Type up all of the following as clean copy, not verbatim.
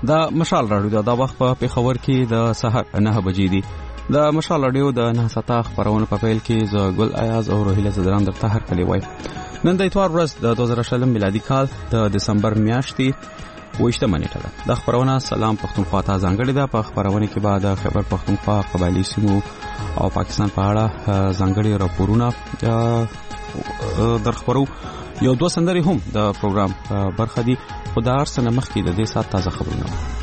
د مشال راډیو د وخت په پیښور کې د سحر 9 بجې دي. د مشال راډیو د 9 خبرونه په پیل کې ز ګل ایاز او روهیله زدران در ته هر کلی وای. نن د اتوار ورځ د 2020 میلادي کال د دسمبر میاشتې 28 نیټه ده. د خبرونه سلام پښتونخوا ته ځانګړې ده. په خبرونه کې بعد خبر پښتونخوا قبایلی سیمو او پاکستان په اړه ځانګړي راپورونه درخبرو. یو دوه سندري هم د پروګرام برخه دي. خدای ارسنه مخکې د دې سات تازه خبرونه.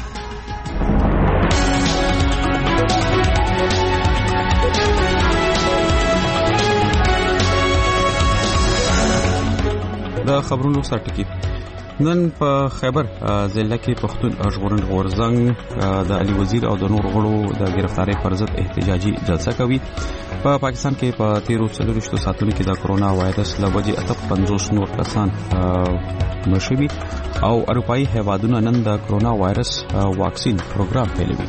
د خبرونو سرټکی نن په خیبر ضلع کې پښتون ژغورنې غورځنګ د علي وزیر او د نور غړو د گرفتاری پر ضد احتجاجي جلسه کوي. په پاکستان کې په 13 ساعتونو کې د کرونا وایرس له وجې 58 نور کسان مړ شوي او اروپایي هیوادونه نن د کرونا وایرس واکسین پروګرام پیلوي.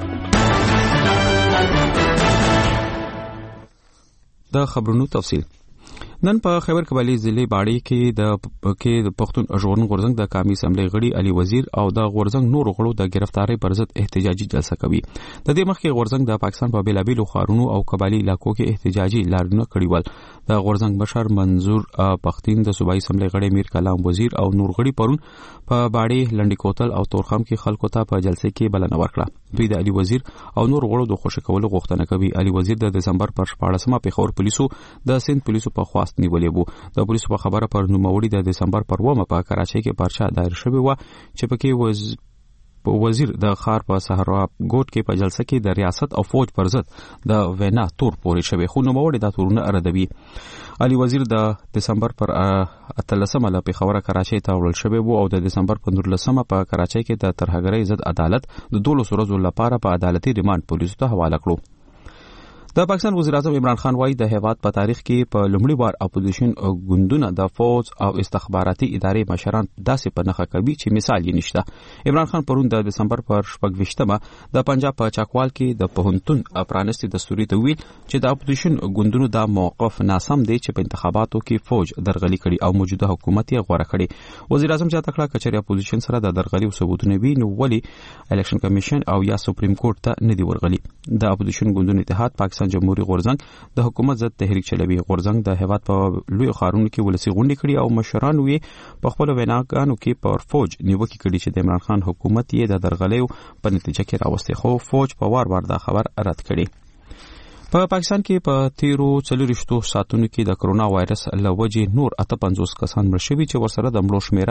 د خبرونو تفصیل نن په خیبر قبایلی ضلع باړی کې د پښتون ژغورنې غورځنګ د قومي اسمبلی غړي علي وزیر او د غورځنګ نور غړو د گرفتاری پر ضد احتجاجي جلسه کوي. د دې مخکې غورځنګ د پاکستان په بیلابیلو ښارونو او قبایلی علاقو کې احتجاجي لاریونونه کړي ول. د غورځنګ مشر منظور پښتين د صوبایي اسمبلی غړي میر کلام وزیر او نور غړي پرون په باړی لنډی کوتل او تورخم کې خلکو ته په جلسه کې بلنه ورکړه. دوی د علي وزیر او نور غړو د خوشی کولو غوښتنه کوي. علي وزیر د دسمبر پر 14مه پیښور پولیسو د سند پولیسو په خواست نیولې وو. د پولیسو په خبره پر نوموړي د دسمبر پر 1مه په کراچۍ کې پرچا دایر شوی و چې پکې وزیر د خار په صحرا ګوټ کې په جلسه کې د ریاست او فوج پر ضد د وینا تور پورې شوی خو نوموړي د تورونه ردوي. علي وزیر د دسمبر پر 13مه له پیښور کراچۍ ته وړل شوی وو او د دسمبر پر 19مه په کراچۍ کې د ترهګرۍ ضد عدالت د 12 ورځو لپاره په عدالتي ریماند پولیسو ته حواله کړو. د پاکستان وزیر اعظم عمران خان وايي د هیواد په تاریخ کې په لومړي بار اپوزیشن ګوندونه د فوج او استخباراتي ادارې مشران داسې په نخښه کوي چې مثال یې نشته. عمران خان پرون د دسمبر پر 28مه د پنجاب په چاکوال کې د پوهنتون پرانستي دستوري ته ویل چې د اپوزیشن ګوندونو دا موقف ناسم دی چې په انتخاباتو کې فوج درغلي کړي او موجوده حکومت یې غوړه کړي. وزیر اعظم چا تکړه کچري اپوزیشن سره د درغلي ثبوتونه وی نو ولی الیکشن کمیشن او یا سپریم کورټ ته نه دی ورغلي. د اپوزیشن ګوندونو اتحاد پاکستان جمهوریت غورځنګ د حکومت ضد تحریک چلوي. غورځنګ د هیواد په لوی ښارونو کې ولسی غونډې کړي او مشران وی په خپل ویناګانو کې پر فوج نیوکه کړي چې د عمران خان حکومت یې د درغلیو په نتیجه کې راوستي خو فوج په وار وار دا خبر رد کړي. په پاکستان کې په 13 ساعتونو کې د کرونا وایرس له وجې نور 58 کسان مړ شوي چې ورسره د مړو شمیره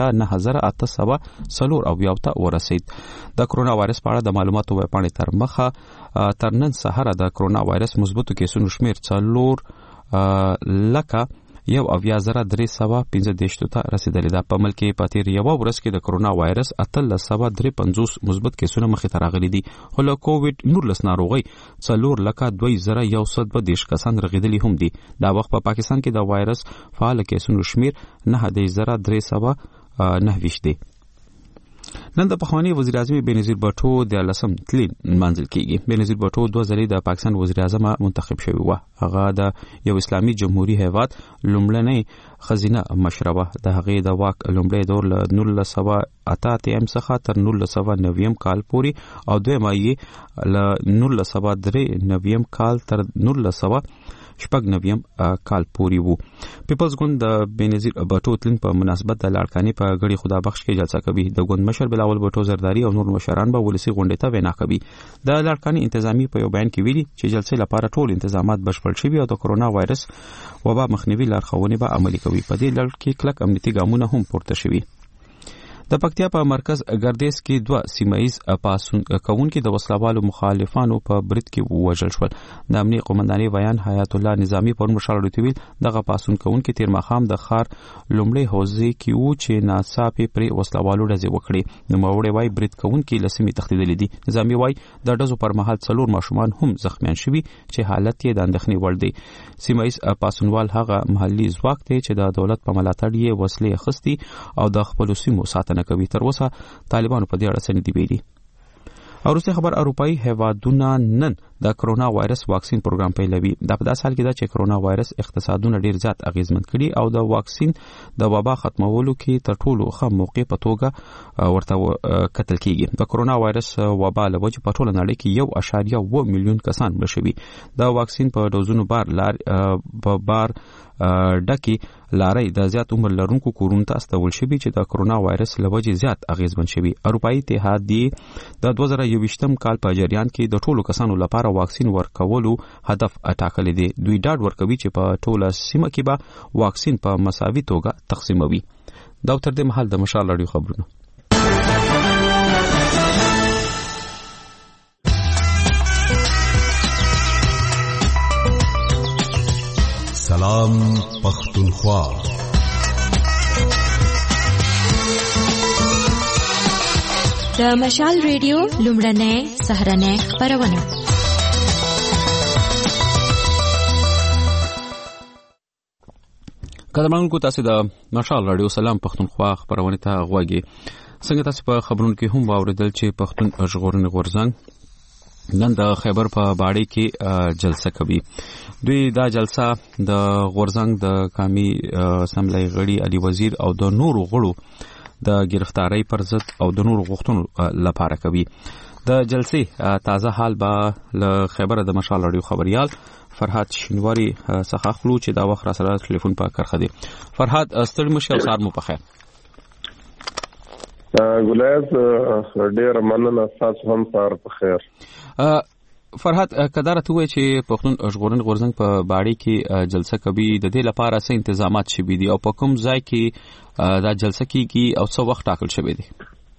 9804 ته ورسید. د کرونا وایرس په اړه د معلوماتو ویبپاڼې تر مخه تر نن سهار د کرونا وایرس مثبتو کیسونو شمیر 4,1,315 ته رسیدلی ده. په ملک کې په تیر یو ورځ کې د کرونا وایرس 13,350 مثبت کیسونه مخې ته راغلي دي. خو له کووډ 19 ناروغي 4,2,120 کسان رغیدلي هم دي. دا وخت په پاکستان کې د وایرس فعال کیسونو شمیر 9,329 دی. نن د پخوانی وزیر اعظم بینظیر بټو د لسم تلین منځل کېږي. بینظیر بټو 2 ځلې د پاکستان وزیر اعظم منتخب شوی و. هغه د یو اسلامي جمهوریت هیواد لومړنۍ خزینه مشربه د هغې د واک لومړی دور له 1988 څخه تر 1990 کال پورې او دویمه یې له 1993 کال تر 1990 کال پورې وو. پیپلز ګوند د بینظیر بټو تلین په مناسبت د لاړکانې په غړي خدا بخش کې جلسه کوي. د ګوند مشر بلاول بټو زرداری او نور مشران به ولسی غونډې ته وینا کوي. د لاړکانې انتظامی په یو بیان کې ویلي چې جلسې لپاره ټول انتظامات بشپړ شوي او د کرونا وایرس وبا مخنیوي لارښوونې به عملي کوي. په دې لړ کې کلک امنیتي ګامونه هم پورته شوي. د پکتیا په مرکز ګردیز کې 2 سیمایز پاسون کوونکي د وسلوالو مخالفانو په برید کې وژل شول. د امنیه قومندانۍ بیان حیات الله نظامی پر مشال ورتویل دغه پاسون کوونکي تیر مخام د خار لومړی حوزې کې وو چې ناڅاپي پر وسلوالو ډزې وکړي. نو موري وای برید کوونکي لسمي تختیدل دي. نظامی وای د ډزو پر مهال 4 ماشومان هم زخمیان شوي چې حالت یې د اندېښنې وړ دی. سیمایز پاسونوال هغه محلي ځواک دی چې د دولت په ملاتړ یې وسلې اخستي او د خپل سیمو ساتنه کوي. تر اوسه طالبانو په دې اړه څه نه دی ویلي. وروسته خبر اروپאי هیوادونه نن د کرونا وایرس واکسین پروګرام پیلوي. دا په داسې حال کې ده چې کرونا وایرس اقتصادونه ډیر زیات اغیزمن کړي او د واکسین د وبا ختمولو کې تر ټولو ښه موقع په توګه ورته کتل کیږي. د کرونا وایرس وبا له وجې په ټوله نړۍ کې 1.7 میلیون کسان مړه شوي. د واکسین په ډوزونو بار ډکی لارې د زیات عمر لرونکو کورونو ته استول شوي چې د کرونا وایرس له وجې زیات اغیزمن شوي. اروپאי اتحادیه د 2021م کال په جریان کې د ټولو کسانو لپاره واکسین ورکولو هدف ټاکلی دی. دوی ډاډ ورکوي چې په ټوله سیمه کې به واکسین په مساوي توګه تقسیموي. دا تر دې مهال د مشال راډیو خبرونه. سلام پختونخوا. د مشال ریډیو لومړنۍ سهارنۍ خبرونه. قدرمنونکو تاسو د مشال راډیو سلام پختونخوا خبرونه ته غوږی. څنګه تاسو په خبرونو کې هم واوریدل چې پښتون ژغورنې غورځنګ نن د خیبر په باړې کې جلسه کوي. دوی دا جلسه د غورځنګ د قومي اسمبلی غړي علي وزیر او د نورو غړو د گرفتاری پر ضد او د نورو غوښتنو لپاره کوي. د جلسې تازه حال به له خیبر د مشال راډیو خبريال فرحات شینواری څخه خلو چې دا وخت را سره ټلیفون په کرخه دي. فرحات ستړي مشه او سار مو په خیر. ګلایز ډیر مننه، تاسو هم سار په خیر. فرحات کدار ته وای چې پښتون ژغورنې غورځنګ په باړې کې جلسه کوي، د دې لپاره څه تنظیمات شوي دي او په کوم ځای کې دا جلسه کیږي او څو وخت ټاکل شوی دی؟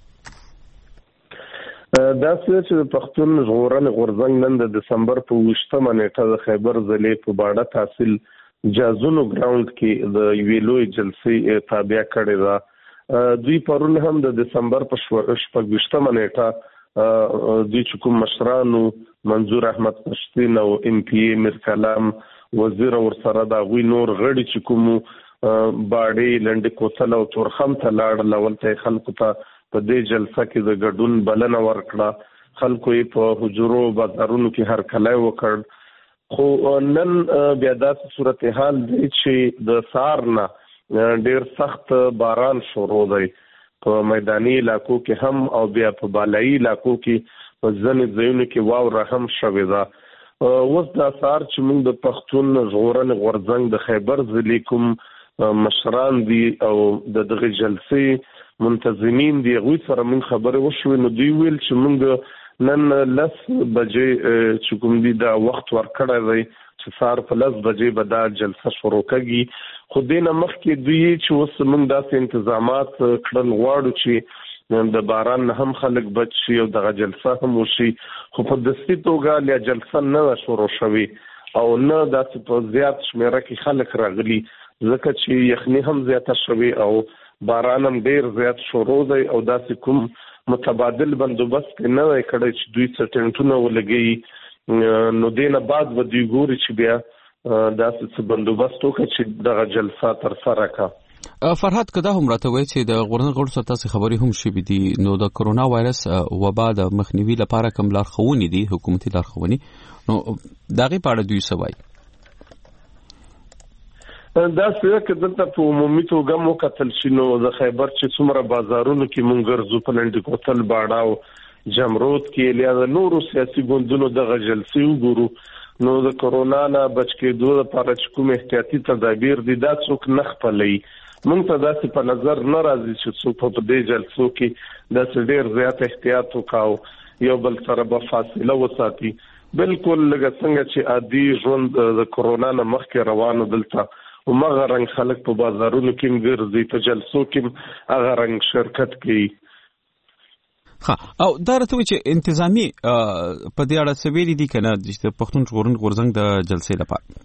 دا چې پښتون ژغورنې غورځنګ نن د دسمبر په 20مه نیټه د خیبر ضلع په باړه تحصیل جازونو ګراوند کې د ویلوي جلسې تابع کړې ده. دوی پرون هم د دسمبر په 20مه نیټه دوی چې کوم مشرانو منظور احمد پښتين او ام پی ای میر کلام وزیر او سره دا غوي نور غړي چې کوم باړې لنډ کوتل او تورخم ته لاړ لول ته خلکو ته په دې جلسه کې د ګډون بلنه ورکړه. خلکو یې په حجرو بازارونو کې هر کله وکړ. خو نن بیا داسې صورتحال دی چې د سارنا ډیر سخت باران شروع دی په میداني علاقو کې هم او بیا په بالایي علاقو کې په ځینې ځایونو کې واوره هم شوې ده. اوس دا سار چې موږ د پښتون ژغورنې غورځنګ د خیبر ضلع کوم مشران دي او د دغه جلسې منتظمین دي، هغوی سره موږ خبرې وشوې. نو دوی ویل چې موږ نن 10 بجې چې کوم دي دا وخت ورکړی دی چې سار په 10 بجې به دا جلسه شروع کېږي. خو دې نه مخکې دوی چې اوس موږ داسې انتظامات کړل غواړو چې د باران نه هم خلک بچ شي او دغه جلسه هم وشي. خو په دستي توګه لا جلسه نه شروع شوي او نه داسې په زیات شمیره کې خلک راغلي، ځکه چې یخني هم زیاته شوي او باران هم ډیر زیات شروع دی او داسې کوم متبادل بندوبست نه دی کړی چې دوی سټنټونه ولګي. نو دې نه بعد به دوی ګوري چې بیا داسې بندوبست وکړي چې دغه جلسه تر سره کا. فرحات کدا هم راته وای چې د غورځنګ غړو سره تاسو خبرې هم شوې دي، نو د کرونا وایرس وبا د مخنیوي لپاره کوم لارښوونې دي، حکومتي لارښوونې، نو دغه په اړه دوی څه وایي؟ دا څه کې دلته په عمومي توګه مو کتل شي نو د خیبر چې څومره بازارونو کې مونږ ګرځو په لنډ کوتل باړه او جمرود کې لیا د نورو سیاسي ګوندونو د غجلسي وګورو. نو د کرونا نه بچ کېدو لپاره چې کوم احتیاطي تدابیر دي دا څوک نه خپلوي. مونږ ته داسې په نظر نه راځي چې څوک په دې جلسو کې داسې ډېر زیات احتیاط وکاو، یو بل سره به فاصله وساتي. بالکل لکه څنګه چې عادي ژوند د کرونا نه مخکې روانو دلته ومغه رنګ خلک په بازارونو کې ګرځي، په جلسو کې هغه رنګ شرکت کوي. او دا راته چې انتظامی په دې اړه څه ویلي دي کنه چې پښتون ژغورنې غورځنګ د جلسې لپاره؟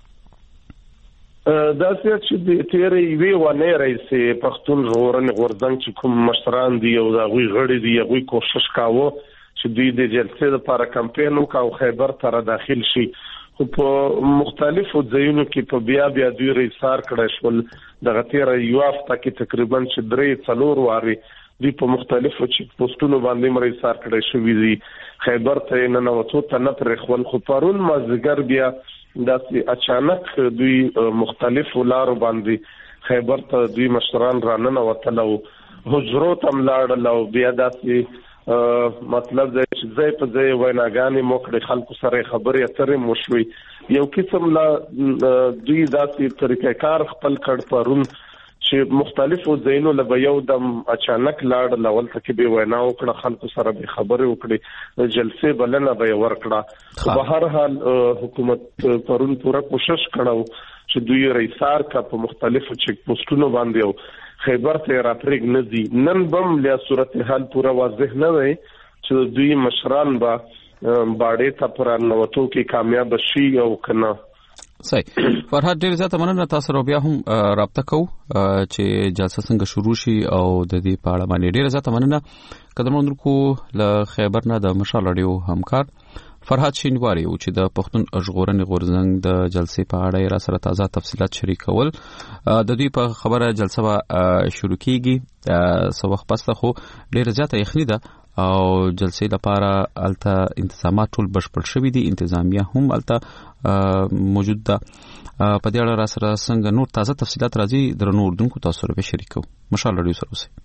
دا چې د تیرې وی ونه رئیس پښتون ژغورنې غورځنګ چې کوم مشران دي او دا غوي غړي دي، غوي کوشش کاوه چې دوی د جلسې لپاره کمپاین وکاو خیبر ته داخل شي. خو په مختلفو ځایونو کې په بیا دوی ریسار کړی شول. دغه تیرې یو هفته کې تقریبا چې 3-4 واري دوی په مختلفو چیک پوسټونو باندې مریسار کړی شوی دي. خیبر ته نه وڅو ته نه پر خپل خو پرون مازیګر بیا داسې اچانک دوی مختلفو لارو باندې خیبر ته دوی مشران راننه وتلو حجرو تم لاړل او بیا داسې مطلب دی چې ځای په ځای ویناګانې موکړې خلکو سره خبرې اترې مشوي. یو قسم لا دوی داسې طریقې کار خپل کړ پرون چې مختلفو ځایونو له یو دم اچانک لاړل اول ته کې به وینا وکړه خلکو سره به خبرې وکړي جلسې بلنه به ورکړه. په هر حال حکومت پرون پوره کوشش کړو چې دوی ریسار کا په مختلفو چیک پوسټونو باندې او خیبر ته راترګ ندي. نن بم له صورتحال پوره واضح نه وي چې دوی مشران با باډې ته پر نوټو کې کامیاب شي او کنه. صحیح فرحت ډیر زیاته مننه. تاسو بیا هم رابطه کوو چې جلسه څنګه شروع شي او د دې په اړه باندې ډیر زیاته مننه. قدرمنو کو له خیبر نه د مشال اړیو همکار فرحت شینواری او چې د پښتون ژغورنې غورځنګ د جلسې په اړه را سره تازه تفصيلات شریکول. د دوی په خبره جلسه شروع کیږي سو وخت پس خو ډیر زیاته یخنی ده او جلسې لپاره الته انتظامات ټول بشپړ شوي دي. انتظامیه هم الته موجود ده. په دې اړه را سره څنګه نور تازه تفصيلات راځي درنو اردوونکو تاسو سره شریکو. مشال اړیو سره اوسئ.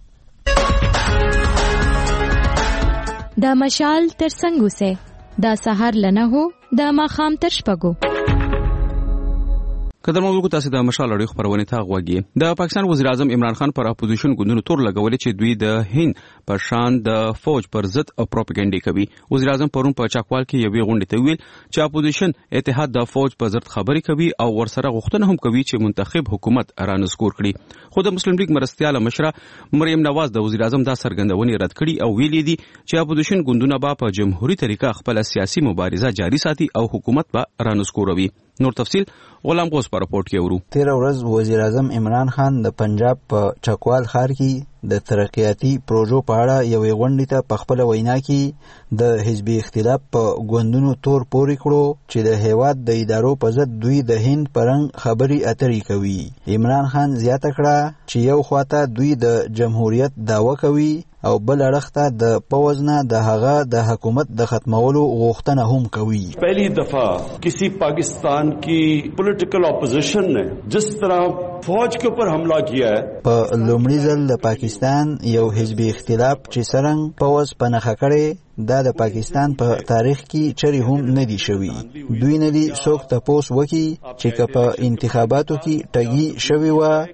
د مشال تر څنګه اوسئ دا سحر لنه هو د ماخام تر شپږو. قدر موضوع تاسو د مشال اړیو خبرونه ته غوږی. د پاکستان وزیر اعظم عمران خان پر اپوزیشن ګوندونو تور لګولې چې دوی د هند پر شان د فوج پر ضد پروپاګاندا کوي. وزیر اعظم پرون په چاکوال کې یو غونډه ته ویل چې اپوزیشن اتحاد د فوج پر ضد خبري کوي او ورسره غوښتنه هم کوي چې منتخب حکومت رانسکور کړي. خو د مسلم لیگ مرستياله مشره مریم نواز د وزیر اعظم دا سرګندونې رد کړي او ویلي دي چې اپوزیشن ګوندونه په جمهوریت طریقه خپل سیاسي مبارزه جاري ساتي او حکومت به رانسکوروي. نور تفصیل غلام غوث پر رپورټ کې ورو. 13 ورځ وزیر اعظم عمران خان د پنجاب په چکوال ښار کې د ترقیاتي پروژو په اړه یوې غونډې ته په خپل وینا کې د حزبي اختلاف په ګوندونو تور پورې کړو چې د هیواد د ادارو په ضد دوی د هند پرنګ خبري اترې کوي. عمران خان زیاته کړه چې یو خواته دوی د جمهوریت دعوه کوي او بل اړخته د پوزنه د هغه د حکومت د ختمولو غوښتنه هم کوي. پہلی دفعہ کسی پاکستان کی پولیٹیکل اپوزیشن نے جس طرح فوج کے اوپر حملہ کیا ہے په لومړي ځل د پاکستان یو حزبي اختلاف چې څرنګه پوز پنهخه کړي دا د پاکستان په تاریخ کې چری هم نه دی شوی. دوی نه دي څوک تاسو وکي چې په انتخاباتو کې ټګي شوی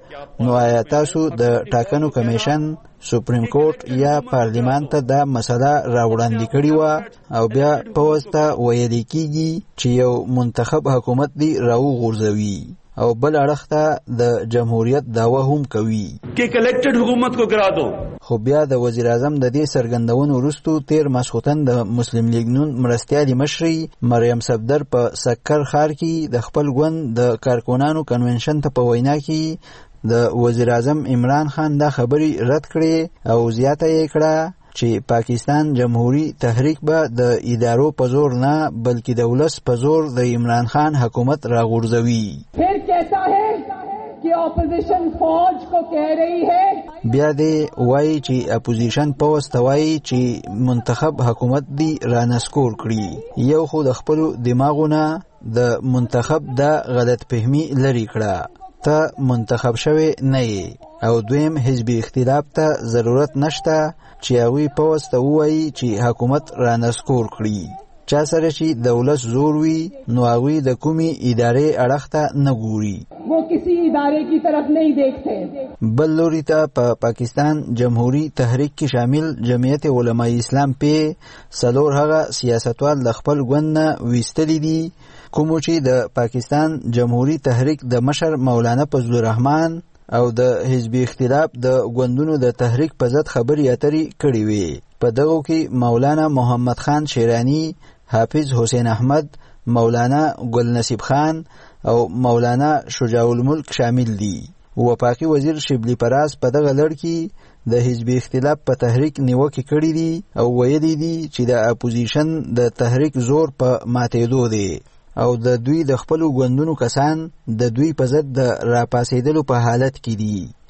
و نو آیا تاسو د ټاکنو کمیشن سپریم کورټ یا پارلیمان ته دا مسله راوړاندې کړې و او بیا پوز ته ویل کېږي چې یو منتخب حکومت دی راو غورځوي او بل اړخته د جمهوریت دعوه هم کوي کہ ایک الیکٹڈ حکومت کو گرا دو. خو بیا د وزیر اعظم د دې سرګندونو وروسته 13 ماسخوتن د مسلم لیگ نون مرستيالي مشري مریم صفدر په سکر ښار کې د خپل ګوند د کارکونانو کنونشن ته په وینا کې د وزیر اعظم عمران خان دا خبري رد کړي او زیاته یې کړه چې پاکستان جمهوری تحریک به د ادارو په زور نه بلکې د ولس په زور د عمران خان حکومت راغورځوي. پھر کیسا ہے کہ اپوزیشن فوج کو کہہ رہی ہے بیا دې وایي چې اپوزیشن پوز ته وایي چې منتخب حکومت دی رانسکور کړي. یو خو د خپل دماغونه د منتخب د غلط فهمي لري کړه ته منتخب شوی نه یې او دویم حزبي اختلاف ته ضرورت نشته چې هغوی پوز ته ووایي چې حکومت رانسکور کړي. چا سره چې د ولس زور وي نو هغوی د کومې ادارې اړخ ته نه ګوري. وہ کسی ادارے کی طرف نہیں دیکھتے. بل لوري ته په پاکستان جمهوری تحریک کې شامل جمعیت علماء اسلام په سلور هغه سیاستوال د خپل ګوند نه ویستلی دي کوم چې د پاکستان جمهوری تحریک د مشر مولانا فضل الرحمن او د حزبي اختلاف د ګوندونو د تحریک په ضد خبري اترې کړې وي. په دغه کې مولانا محمد خان شیرانی، حافظ حسین احمد، مولانا گل نصیب خان او مولانا شجاع الملک شامل دي. وفاقي وزیر شبلی پراس په دغه لړ کې د حزبي اختلاف په تحریک نیوکه کړې دي او ویلي دي چې د اپوزیشن د تحریک زور په ماتېدو دی او د دوی د خپل ګوندونو کسان د دوی په ضد د راپاسېدلو په حالت کې دي.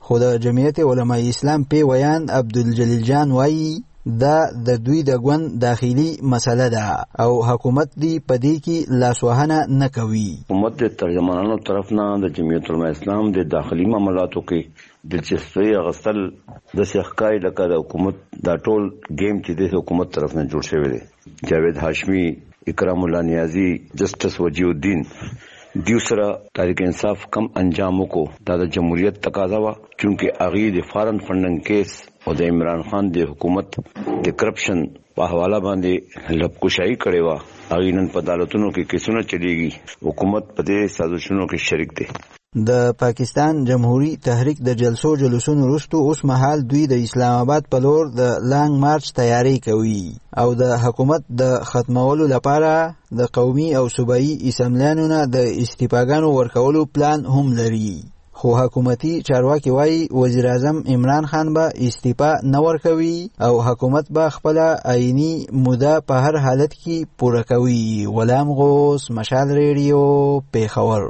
خو د جمعیت علماء اسلام په ویان عبدالجلیل جان وایي دا د دوی د ګوند داخلي مسله ده او حکومت دی پدې کې لاسوهنه نه کوي. حکومت د ترجمانانو طرف نه د جمعیت علماء اسلام د داخلي معاملاتو کې دلچسپي غسل د شخکای لکه د حکومت دا ټول گیم چې د حکومت طرف نه جوړ شوی دی. جاوید هاشمی، اکرام الله نیازی، جسټس وجیه الدین دیو سره تحریک انصاف کم انجامو کو دا د جمهوریت تقاضا وا چونکه اغي د فارن فندنګ کیس او د عمران خان د حکومت د کرپشن په حواله باندې لبکشائی کړي وا اغي نن په عدالتونو کې کیسونه چلیږي. حکومت په دې سازشونو کې شریک دی. د پاکستان جمهوری تحریک د جلسونو وروسته اوس مهال دوی د اسلام آباد په لور د لانګ مارچ تیاری کوي او د حکومت د ختمولو لپاره د قومي او صوبایي اسمبلیانو نه د استیفاګانو ورکولو پلان هم لري. خو حکومتي چارواکي وایي وزیر اعظم عمران خان به استیفا نه ورکوي او حکومت به خپل آئینی موده په هر حالت کې پوره کوي. غلام غوث، مشال ریډیو، پیښور.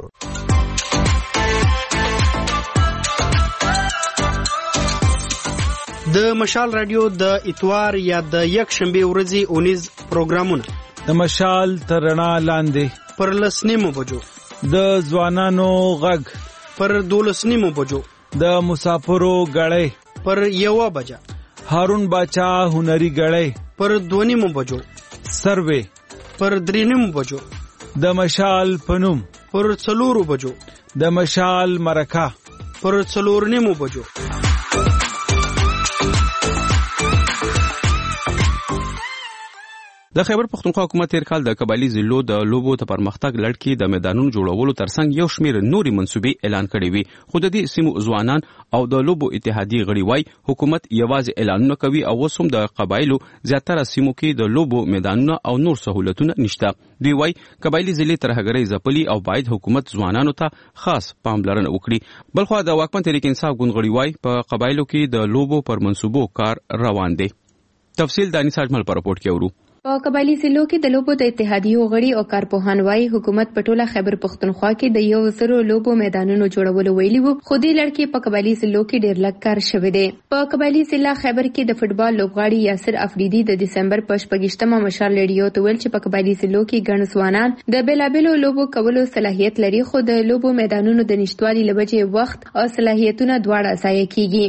د مشال رادیو د اتوار یا د یک شنبه ورځې 19 پروګرامونه د مشال ترنا لاندې پر 10 بجو، د ځوانانو غږ پر 12 بجو، د مسافرو غړې پر 1 بجه، هارون باچا هنري غړې پر 2 بجو، سروے پر 3 بجو، د مشال پنوم پر 4 بجو، د مشال مرکه پر 4 بجو. د خیبر پختونخوا حکومت تیر کال د قبایلی ضلعو د لوبو ته پرمختګ لړ کې د میدانونو جوړولو ترڅنګ یو شمیر نوري منسوبې اعلان کړي وي. خو د دې سیمو ځوانان او د لوبو اتحادیې غړي وای حکومت یوازې اعلانونه کوي او وسوم د قبایلو زیاتره سیمو کې د لوبو میدانونه او نور سہولتونه نشته. دوی وای قبایلی ضلع ترهګرۍ ځپلي او باید حکومت ځوانانو ته خاص پاملرنه وکړي. بلخو د واکمن تحریک انصاف ګوند غړي وای په قبایلو کې د لوبو پر منسوبو کار روان دی. تفصیل دانی ساجمل پر رپورټ کې ورو. په قبایلی ضلعو کې د لوبو د اتحادیو غړي او کارپوهان وايي حکومت په ټوله خیبر پختونخوا کې د 100 لوبو میدانونو جوړولو ویلي وو، خو دې لړ کې په قبایلی ضلعو کې ډېر لږ کار شوی دی. په قبایلی ضلع خیبر کې د فوټبال لوبغاړي یاسر افریدي د دسمبر په 28مه مشال ریډیو ته ویل چې په قبایلی ضلعو کې ګڼ ځوانان د بیلابېلو لوبو کولو صلاحیت لري، خو د لوبو میدانونو د نشټوالي له وجې وخت او صلاحیتونه دواړه ضایع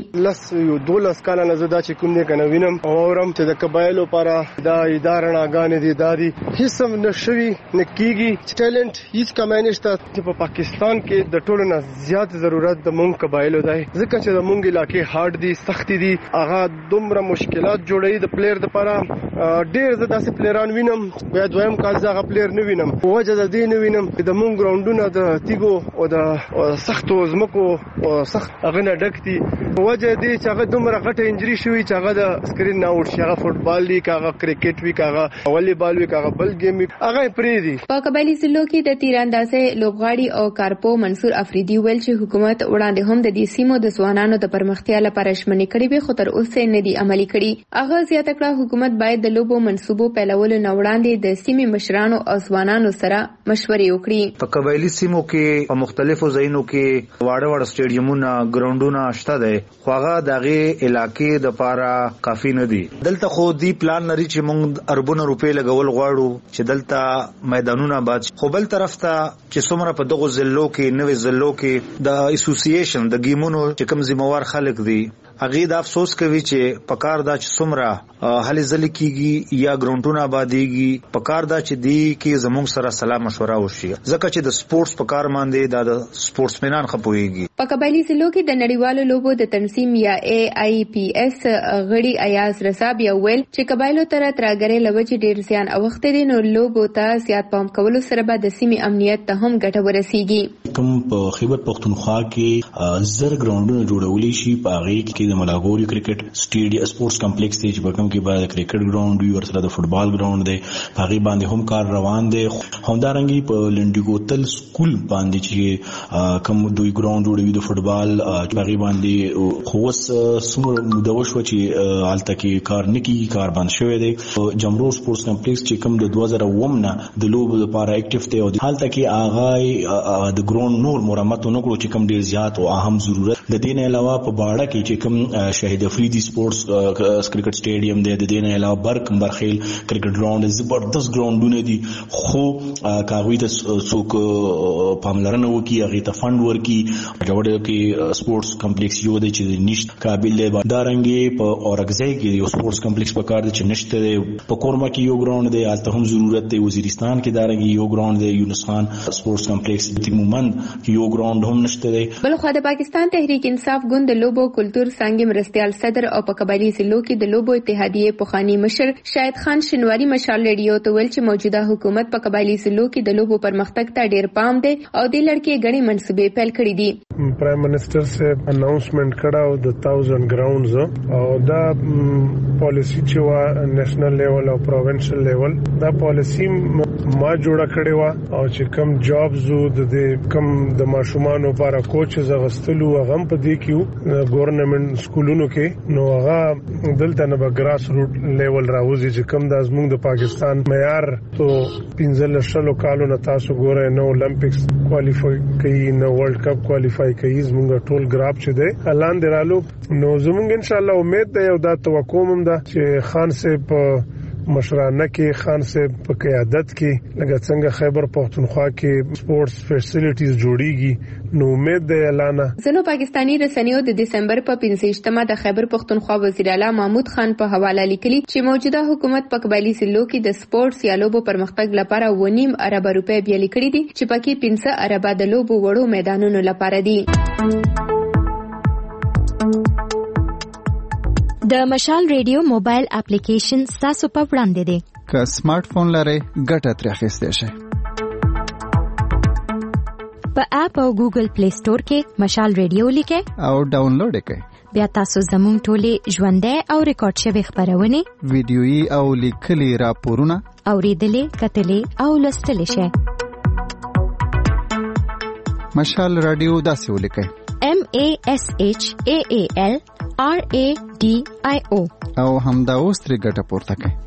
کیږي. 12 کاله نه زدا چې کوم نه کنه وینم او اورم چې د قبایلو لپاره د ادارې ناګانې دي هیڅ هم نشوي نکیږي. ټیلنٹ هیڅ کمی نشته چې په پاکستان کې د ټولو نه زیات ضرورت د مونږ قبایلو دی، ځکه چې د مونږ علاقې هارد دي، سخت دي، هغه دومره مشکلات جوړوي د پلیر لپاره. ډېر زه داسې پلیران وینم بیا دویم کال زه هغه پلیر نه وینم. وجه د دې نه وینم چې د مونږ ګراونډونه د تیګو او د سختو ځمکو او سخت هغه نه ډک دي. وجه دې چې هغه دومره غټه انجری شوي چې هغه د سکرین نه اوټ شي، هغه فوټبال دی، هغه کرکټ وي، هغه والیبال وی، هغه بل گیم هغه پرې دي. په قبایلی ضلعو کې د تیراندازۍ لوبغاړي او کارپو منصور افریدي ویل چې حکومت وړاندې هم د دې سیمو د ځوانانو د پرمختیا لپاره ژمنې کړې وي، خو تر اوسه نه دي عملي کړي. هغه زیاته کړه حکومت باید د لوبو منصوبو پیلولو نه وړاندې د سیمې مشرانو او ځوانانو سره مشورې وکړي. په قبایلی سیمو کې په مختلفو ځایونو کې واړه واړه سټیډیومونه، ګراوندونه شته دي، خو هغه دغه علاقې د لپاره کافي نه دي. دلته خو دی پلان لري چې موږ اربونه روپۍ لګول غواړو چې دلته میدانونه آباد، خو بل طرف ته چې څومره په دغه ضلعو کې نوې ضلعو کې د اسوسییشن د گیمونو چې کوم ذمہوار خلک دي هغه د افسوس کوي چې پکار دا چې څومره هلې ځلې کیږي یا ګراوندونه آبادیږي، پکار دا چې دی کې زموږ سره سلا مشوره وشي، ځکه چې د سپورتس پکار باندې د سپورتسمنان خپويږي. په قبایلی ضلعو کې د نړیوالو لوبو د تنظیم یا AIPS غړي ایاز رضا بیا ویل چې قبایلو تر ترګرې لوجې ډېر زیان اوخته دي، نو لوبو ته زیات پام کولو سره به د سیمې امنیت ته هم ګټه ورسیږي. کوم په خیبر پختونخوا کې زر ګراوندونه جوړولې شي، په هغه کې د ملاګوري کرکټ سټیډیم سپورتس کمپلیکس دی چې په کوم کې باید کرکټ ګراوند وي، ورسره د فوټبال ګراوند دی، هغه باندې هم کار روان دی. همدارنګه په لنډیګو تل سکول باندې چې کوم دوی ګراوند جوړوي د فوټبال هغه باندې خو اوس څومره موده وشو چې حالت کې کار نه کیږي، کار بند شوی دی. جمرو سپورتس کمپلیکس چې کوم د 2009 نه د لوبو لپاره اکټیو دی او حالت کې هغه د ګراوند نور مرمت نه کړو چې کوم ډیر زیات او اهم ضرورت د دې نه علاوه په باړه کې چې کوم شهید افریدي سپورتس کرکټ سټیډیم دی، د دې نه علاوه برخیل کرکټ ګراوند زبردست ګراوندونه دي، خو کاغوی ته څوک پاملرنه وکي، هغه ته فند ورکي. جوړه کې سپورتس کمپلیکس یو دی چې نشته قابل دی. دارنګي په اورګزای کې یو سپورتس کمپلیکس په کار دي چې نشته. په کورما کې یو ګراوند دی، البته هم ضرورت دی. وزیرستان کې دارنګي یو ګراوند دی، یونس خان سپورتس کمپلیکس د مومند یو ګراوند هم نشته دی. بلخو د پاکستان تحریک انصاف ګوند د لوبو کلچر څنګه مرستيال صدر او په قبایلی ضلعو کې د لوبو اتحادیه پوخانی مشر شاهد خان شنواری مشال ریډیو ته ویل چې موجوده حکومت په قبایلی ضلعو کې د لوبو پرمختګ ته ډیر پام دی او د لړکې غړي منصوبې پیل کړې دي. پرائم منسٹر سے اناؤنسمنٹ کړه د 1000 گراوندز او دا پالیسی چې وا نېشنل لیول او پروینشل لیول دا پالیسی ما جوړه کړې وا او چې کم جابز د کم د ماشومان لپاره کوچز غستلو غم په دې کې ګورنمنت سکولونو کې نو هغه دلته نه ګراس روټ لیول راوځي چې کم د ازمن د پاکستان معیار ته 15 کالو نه تاسو ګورئ نو اولمپکس کوالیفای کوي نو ورلد کپ کوالیفای کوي زموږ ټول ګراف چې دی اعلان درالو نو زموږ ان شاء الله امید ده او دا توقع هم ده چې خان صاحب مشرانه کې خان صاحب په قیادت کې لکه څنګه خیبر پختونخوا کې سپورتس فیسیلیټیز جوړیږي نو امید ده اعلان. زنو پاکستانی رسنیو د دسمبر په 15مه د خیبر پختونخوا وزیر اعلی محمود خان په حواله لیکلي چې موجوده حکومت په قبایلی ضلعو کې د سپورتس یا لوبو پرمختګ لپاره 1.5 ارب روپۍ بیل کړي دي چې پکې 15 ارب د لوبو وړو میدانونو لپاره دي. د مشال ریډیو موبایل اپلیکیشن تاسو په وړاندې دی. که سمارټ فون لرئ ګټه ترې اخیستی شئ. په اپ او ګوګل پلی سٹور کې مشال ریډیو لیکئ او ډاونلوډ یې کړئ. بیا تاسو زموږ ټولې ژوندۍ او ریکارډ شوي خپرونې ویډیويي او لیکلي راپورونه اوریدلې کتلې او لوستلې شئ. مشال رادیو داسې ولیکئ MASHAAL RADIO او همدا اوس ترې ګټه پورته کړئ.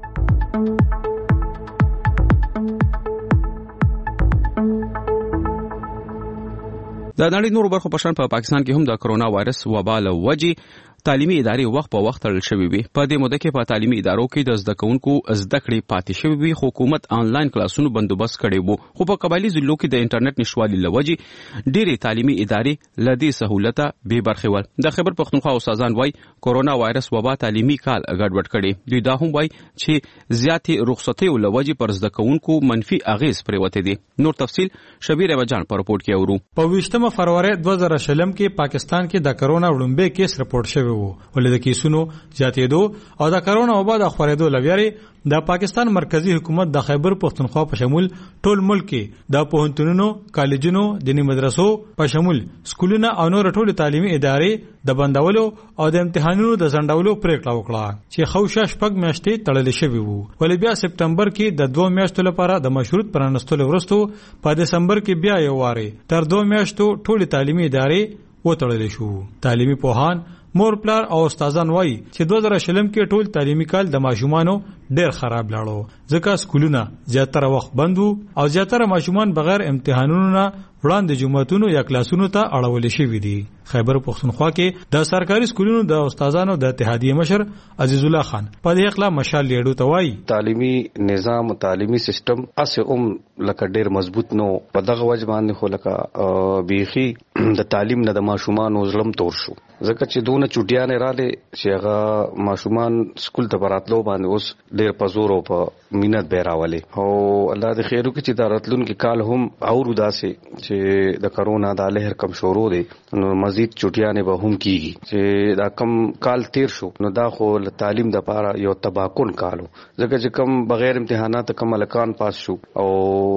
د نړۍ نورو برخو په شان په پاکستان کې هم د کرونا وایرس وبا له وجې تعلیمي ادارې وخت په وخت تړل شوې وي. په دې موده کې په تعلیمي ادارو کې د زده کوونکو زده کړې پاتې شوې وي. حکومت آنلاین کلاسونو بندوبست کړی وو، خو په قبایلی ضلعو کې د انټرنیټ نشوالي له وجې ډېرې تعلیمي ادارې له دې سهولته بې برخې ول. د خیبر پختونخوا استادان وایي کرونا وایرس وبا تعلیمي کال ګډوډ کړي. دوی دا هم وایي چې زیاتې رخصتیو له وجې پر زده کوونکو منفي اغېز پرېوتی دي. نور تفصیل شبیر احمدجان په رپورټ کې اورو. په 20 فروری 2020 کې پاکستان کې د کرونا وړاندې کیس رپورټ شوی وو، ولې د کیسونو زیاتېدو او د کرونا وبا د خورېدو لویاري د پاکستان مرکزی حکومت د خیبر پختونخوا په شمول ټول ملک کې د پوهنتونونو، کالجونو، دینی مدرسو په شمول سکولونه او نور ټول تعلیمي ادارې د بندولو او د امتحانونو د ځنډولو پریکړه وکړه چې خوشا شپږ میاشتې تړلې شوې وو، ولې بیا سپتمبر کې د 2 میاشتو لپاره د مشروط پرانستلو وروسته په دسمبر کې بیا یو واره تر 2 میاشتو ټول تعلیمي ادارې وتړل شو. تعلیمي پوهان، مور پلار او استادان وایي چې 2020 کې ټول تعلیمي کال د ماشومانو ډېر خراب لاړو، ځکه سکولونه زیاتره وخت بند وو او زیاتره ماشومان بغیر امتحانونو نه وړاندې جمعتونو یا کلاسونو ته اړول شوي دي. خیبر پختونخوا کې د سرکاري سکولونو د استادانو د اتحادیه مشر عزیز الله خان په دې اخلا مشال لیډو ته وایي تعلیمي نظام او تعلیمي سیستم اسه لکه ډېر مضبوط نو په دغه وجه باندې خو لکه بیخي د تعلیم نه د ماشومان وزلم تور شو، ځکه چې دونه چټیانه رااله چې هغه ماشومان سکول ته براتلو باندې اوس ډېر په زور او په مینت به راولي او الله دې خیر وکړي چې دا راتلونکي کال هم او داسې چې د کرونا د لهر کم شروع دي نو مزید چټیانه به هم کیږي چې دا کم کال تیر شو نو دا خو تعلیم د لپاره یو تباکون کالو، ځکه چې کم بغیر امتحانات کم لکان پاس شو او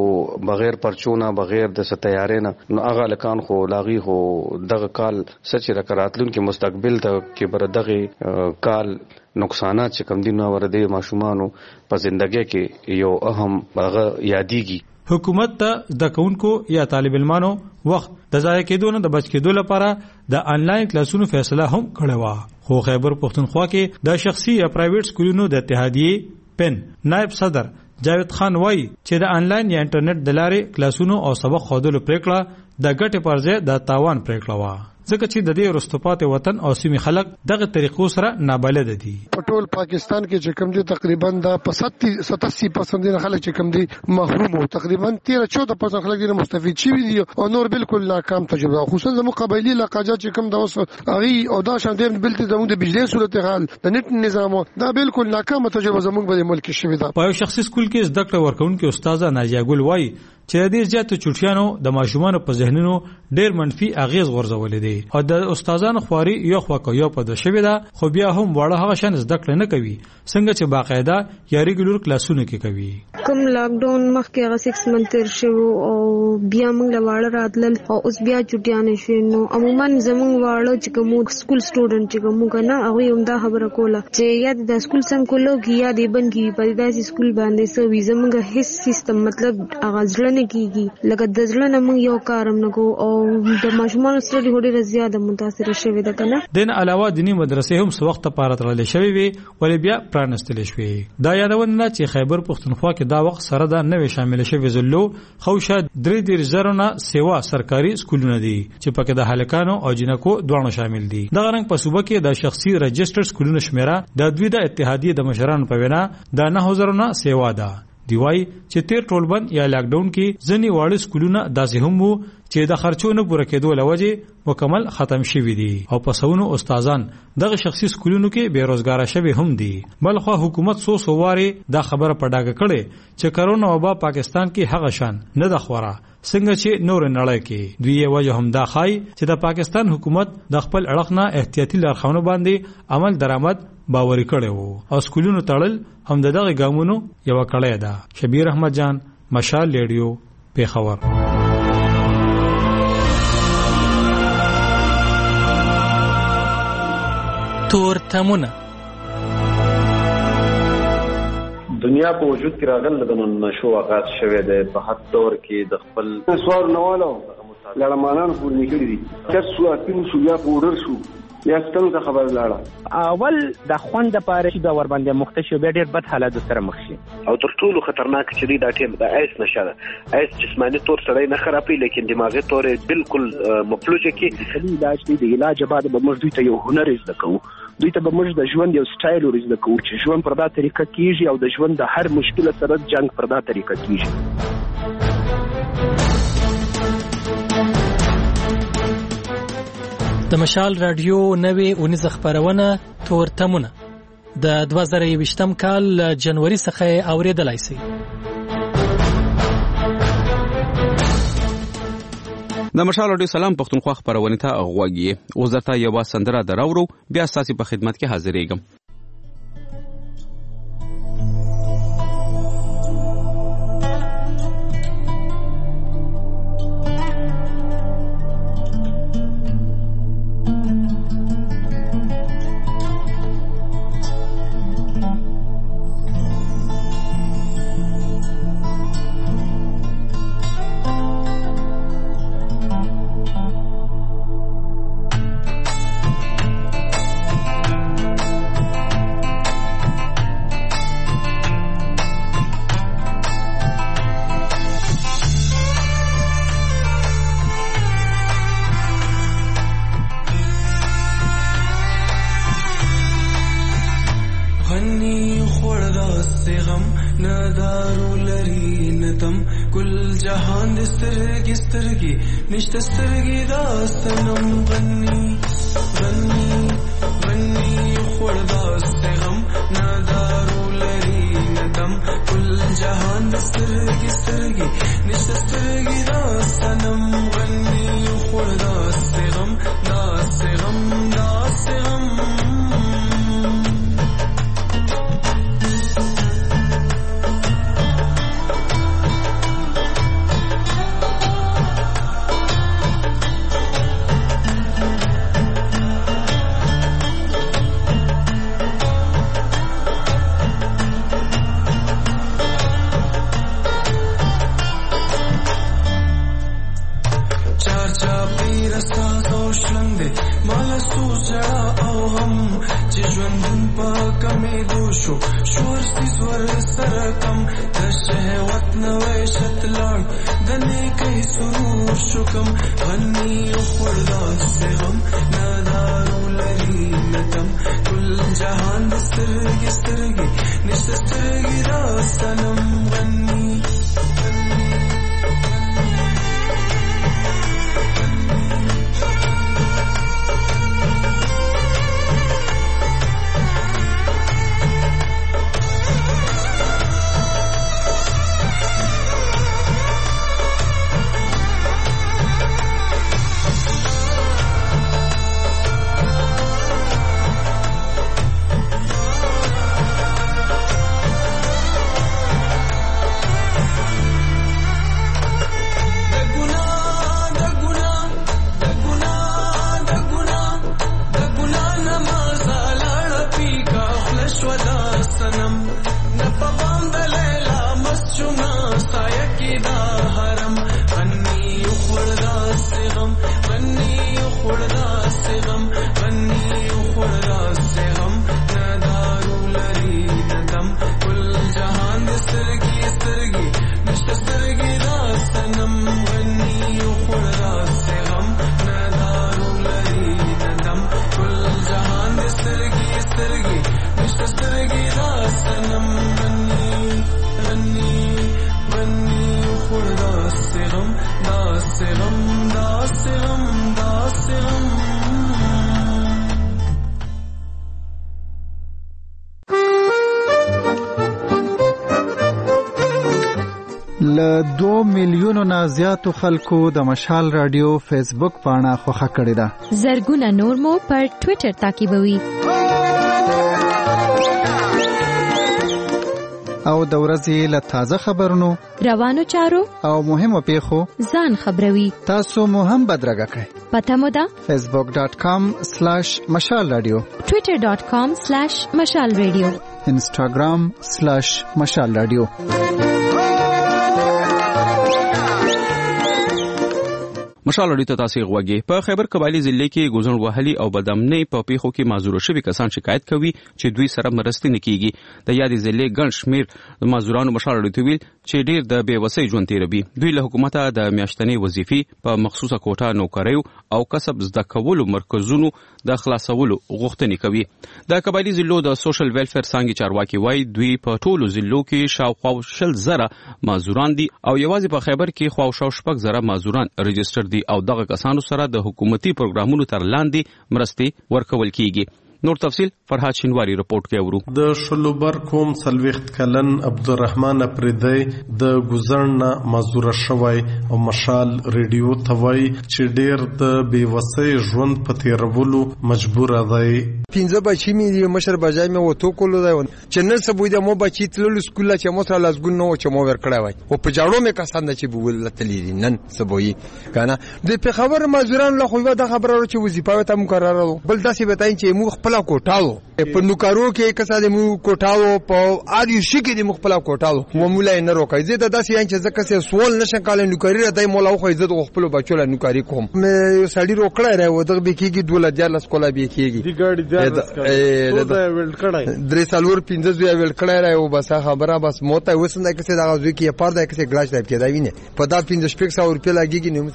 بغیر پرچونه بغیر د تیارې نه نو هغه لکان خو لاغي خو دغه کال سچ راتلونکي کې مستقبل ته کې بر دغه کال نقصانات چې کم دي نو ورده ماشومانو په ژوندۍ کې یو اهم هغه یادېږي. حکومت ته د کونکو یا طالب علمانو وخت د ضایع کېدو نه د بچ کېدو لپاره د انلاین کلاسونو فیصله هم کړې و، خو خیبر پختونخوا کې د شخصي یا پرایویټ سکولونو د اتحادیې پن نائب صدر جاوید خان وایي چې د انلاین یا انټرنیټ د لارې کلاسونو او سبق ښودلو پریکړه د ګټې پر ځای د تاوان پریکړه و، ځکه چې د دې رستوپات وطن او سیمې خلک دغه طریقو سره نابلد دي. په ټول پاکستان کې چې کوم دي تقریبا د 87% خلک چې کوم دي محروم او تقریبا 13-14% خلک دي مستفید شوي دي او نور بالکل ناکام تجربه، خصوصا د مقابلي علاقات چې کوم د اوس اغي او دا شان د بلته زموږ د بجلی صورتحال د نت نظام دا بالکل ناکامه تجربه زموږ په ملک کې شوې ده. په یو شخصي سکول کې زده کړه ورکوونکې استاده ناجیه ګل وایي چې د دې زیاتو چټیانو د ماشومانو په ذهنونو ډېر منفي اغیز غورځولې دي او د استادانو خواري یو خوا یو په د شوې ده، خو بیا هم وړه هغه شان زده کړه نه کوي څنګه چې باقاعده یا ریګولر کلاسونه کې کوي. کوم لاک ډاون مخکې هغه 6 منث تر شو او بیا موږ له واړه راتلل او اوس بیا چټیانې شو. نو عموما زموږ واړه چې کوم سکول سټوډنټ چې کوم کنه هغه هم دا خبره کوله چې یا د سکول څنګه کولو کې یا د بنګي په داسې سکول باندې سو وي زموږ هیڅ سیستم مطلب هغه ځلنه کیږي لکه د ځلنه موږ یو کارم نه کو او د ماشومان سره ډېر زیاته متاثر شوی ده کنه. دین علاوه دینی مدرسې هم څو وخت لپاره تړلې شوی وي ولې بیا پرانستل شوی. دا یادونه چې خیبر پښتونخوا کې دا وخت سره دا نوې شامل شوی زلو خوشه 3.0 سیوا سرکاري سکولونه دي چې پکې د هلکانو او جنکو دوه شامل دي. دا رنګ په صوبه کې د شخصي رجستر سکولونو شمیره د دوی د اتحادیه د مشرانو په وینا د 9000 سیوا ده. دی وای چې تیر ټولبند یا لاک ډاون کې ځنی واړه سکولونه داسې هم وو چې د خرچو نه پوره کېدو لوجه مکمل ختم شوي دي او په سونو استادان دغه شخصي سکولونو کې بیروزګار شوي هم دي. بلخو حکومت سو واره دا خبره پډاګه کړي چې کرونا وبا پاکستان کې هغه شان نه د خورا څنګه چې نور نړۍ کې دوی وجه هم دا خای چې د پاکستان حکومت د خپل اړخنه احتیاطي لارښوونو باندې عمل درآمد باوري کړي وو او سکولونو تړل هم دغه ګامونو یو کړی ده. شبیر احمد جان، مشال ریډیو، پیښور. تورتمونه دنیا په وجود کې راغله د نشو آغاز شوه د په هر دور کې د خپل سوال نوالو لړمانان پور نکړي دي چې څو اپین شو یا پورر شو یا ستنو ته خبر لاړه اول د خوند لپاره چې دا ور باندې مختشو به ډیر بد حالات سره مخ شي او تر ټولو خطرناک چې دا ټیم د ایس نشه ده. ایس جسمانی تور سره نه خرابې لیکن دماغي تور بالکل مفلوجه کې علاج دی. د علاج بعد به موږ دوی ته یو هنر زده کوو، دوی ته به موږ د ژوند یو سټایل ورزده کوو چې ژوند پر دا طریقه کیږي او د ژوند د هر مشکل سره جنگ پر دا طریقه کیږي. د مشال رادیو نوې اونیزه خبرونه تورتمونه د 2020 کال جنوري څخه اوریدلای شي. د مشال رادیو سلام پښتونخوا خبرونه ته غوږی اوس درته یو سندره دراورو بیا تاسو په خدمت کې حاضرېږم. نشته سترګې دا سنم غني غني غني خور دا غم نادارو لري ندم کل جهان سترګې سترګې نشته سترګې دا سنم غني خور دا غم دا غم دا غم مالا سوچا او هم پاکمې دوشو شور سور سرکم د شهوت نوې شتلړ د نیکي سرور شکم غني خوردا سغم نادارو لري نتم کل جهان سترګي سترګي نشته سترګي را سنم غني له 2 میلیونو نه زیاتو خلکو د مشال رادیو فیسبوک پاڼه خوښه کړې ده. زرګونه نور مو پر ټوئیټر تعقیبوي. او د ورځې له تازه خبرونو، روانو چارو او مهمو پیښو ځان خبروي. تاسو مو هم بدرګه کړئ. پته مو ده facebook.com/mashalradio، twitter.com/mashalradio، instagram/mashalradio. مشال اړیته تاسو غوږی په خیبر قبایلی ضلع کې ګوزن وهلي او بدامنۍ په پیښو کې معذور شوي کسان شکایت کوي چې دوی سره مرستې نه کیږي. د یادې ضلع ګڼ شمیر معذورانو مشال اړیته ویل چې ډیر د بېوسۍ ژوند تیروي. دوی له حکومت د میاشتنۍ وظیفې په مخصوصه کوټه نوکریو او کسب زده کولو مرکزونو د خلاصولو غوښتنې کوي. د قبایلی ضلعو د سوشل ویلفیر څانګې چارواکي وایي دوی په ټولو ضلعو کې شاوخوا 100,000 معذوران دي او یوازې په خیبر کې خواوشا 6,000 معذوران رجسټر دي او دغه کسانو سره د حکومتي پروګرامونو تر لاندې مرستې ورکول کیږي. نور تفصيل فرحات شینواری رپورت کې اورو. د شلوبر کوم سلوخت کلن عبدالرحمن افریدی د گزارنا معذور شوی او مشال ریډیو توای چې ډیر د بیوسۍ ژوند په تیرولو مجبور دی. 15 بچی می مشر بجای می وته کولو دی چې نن سبو د مو بچی تللو سکول چې مو سره لازګون نو چې مو ورکړای وای او په جاړو می کسان چې بوول تللی نن سبوي کنه د په خبر معذوران له خو دا خبره چې وظیفه ته مقرره بل داسې بتاین چې مو خپل کوټاو په نوکارو کې کساده مو کوټاو په اړ یو شي کې د مخبل کوټاو مو مولا نه روکای زه د داسې ان چې ځکه چې سوال نشم کال نوکاری راځي مولا خو عزت خپل بچو له نوکاری کوم مې سړی روکړای راو دغه به کېږي 2014 کولا به کېږي دی ګاډي دا ویل کړای درې سالور 15 بیا ویل کړای راو بس خبره بس موته وسنده کې څه دغه ځکه یې پاره کې ګلاش دی کې دا ویني په دا 15 روپیا لګیږي نو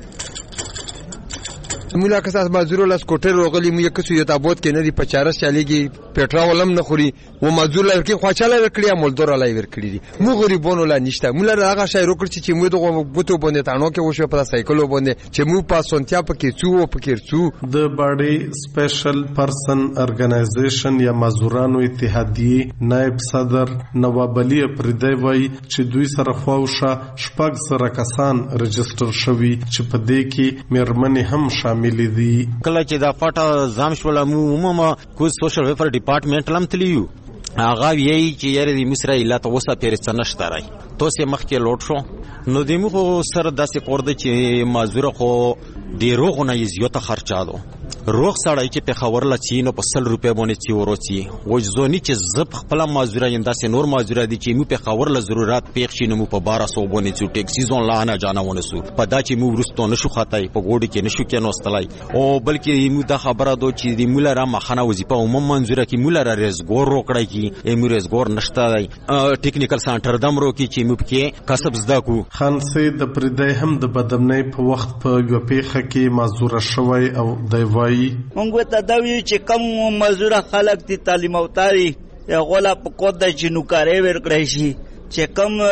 مولا کساس مازور لاس کوټه روغلی مو یک څه یو تابوت کې نه دی 50 چاليږي پټرول هم نه خوري و مازور لکه خواچاله ورکړي مولدور لای ورکړي دي مو غریبونو لا نشته مولا هغه شای روکړي چې مو دغه بوتو باندې تانو کې وشو په سایکلو باندې چې مو پاسونتیا پکې څو پکې څو د باډي سپیشل پرسن ارګنایزیشن یا مازورانو اتحادیه نائب صدر نواب علي پردی وای چې دوی سره خواوشه شپږ سره کسان رجستر شوي چې په دې کې مېرمنې هم شامل دي. کله چې دا پټه ځام شول مو عموما کو سوشل ویلفیر ډپارټمنټ لم تلیو هغه یی چې یاره د مصر ایله توسه پیرسته نشته راي توسه مخکې لوټ شو نو د مو سره داسې پورده چې مازور خو ډیرو غو نه زیاته خرچادو روغ سړی چې په خبر لچی نو په 100 روپیا باندې چی وروچی وځونی چې زب خپل مازوره یندا سه نور مازوره دي چې مو په خبر له ضرورت پیښ شي نو په 1200 باندې چې ټیکسی ځون لا نه جانا ونسو په دا چې مو ورستو نشو خاتای په ګوډي کې نشو کې نوستلای او بلکې مو دا خبره دو چې د مولا را مخانه وظیفه عموما منظوره کې مولا را رزګور روکړای کی امیر رزګور نشته ټیکنیکل سنټر دمرو کې چې مو کې کسب زده کو خان سید د پردای هم د بدمنۍ په وخت په یو پیخه کې مازوره شوی او دی وای مونږ ته دا وی چې کم مازوره خلک دي تعلیم او تاری غولا په کود د جنوکاري ورکړی شي چې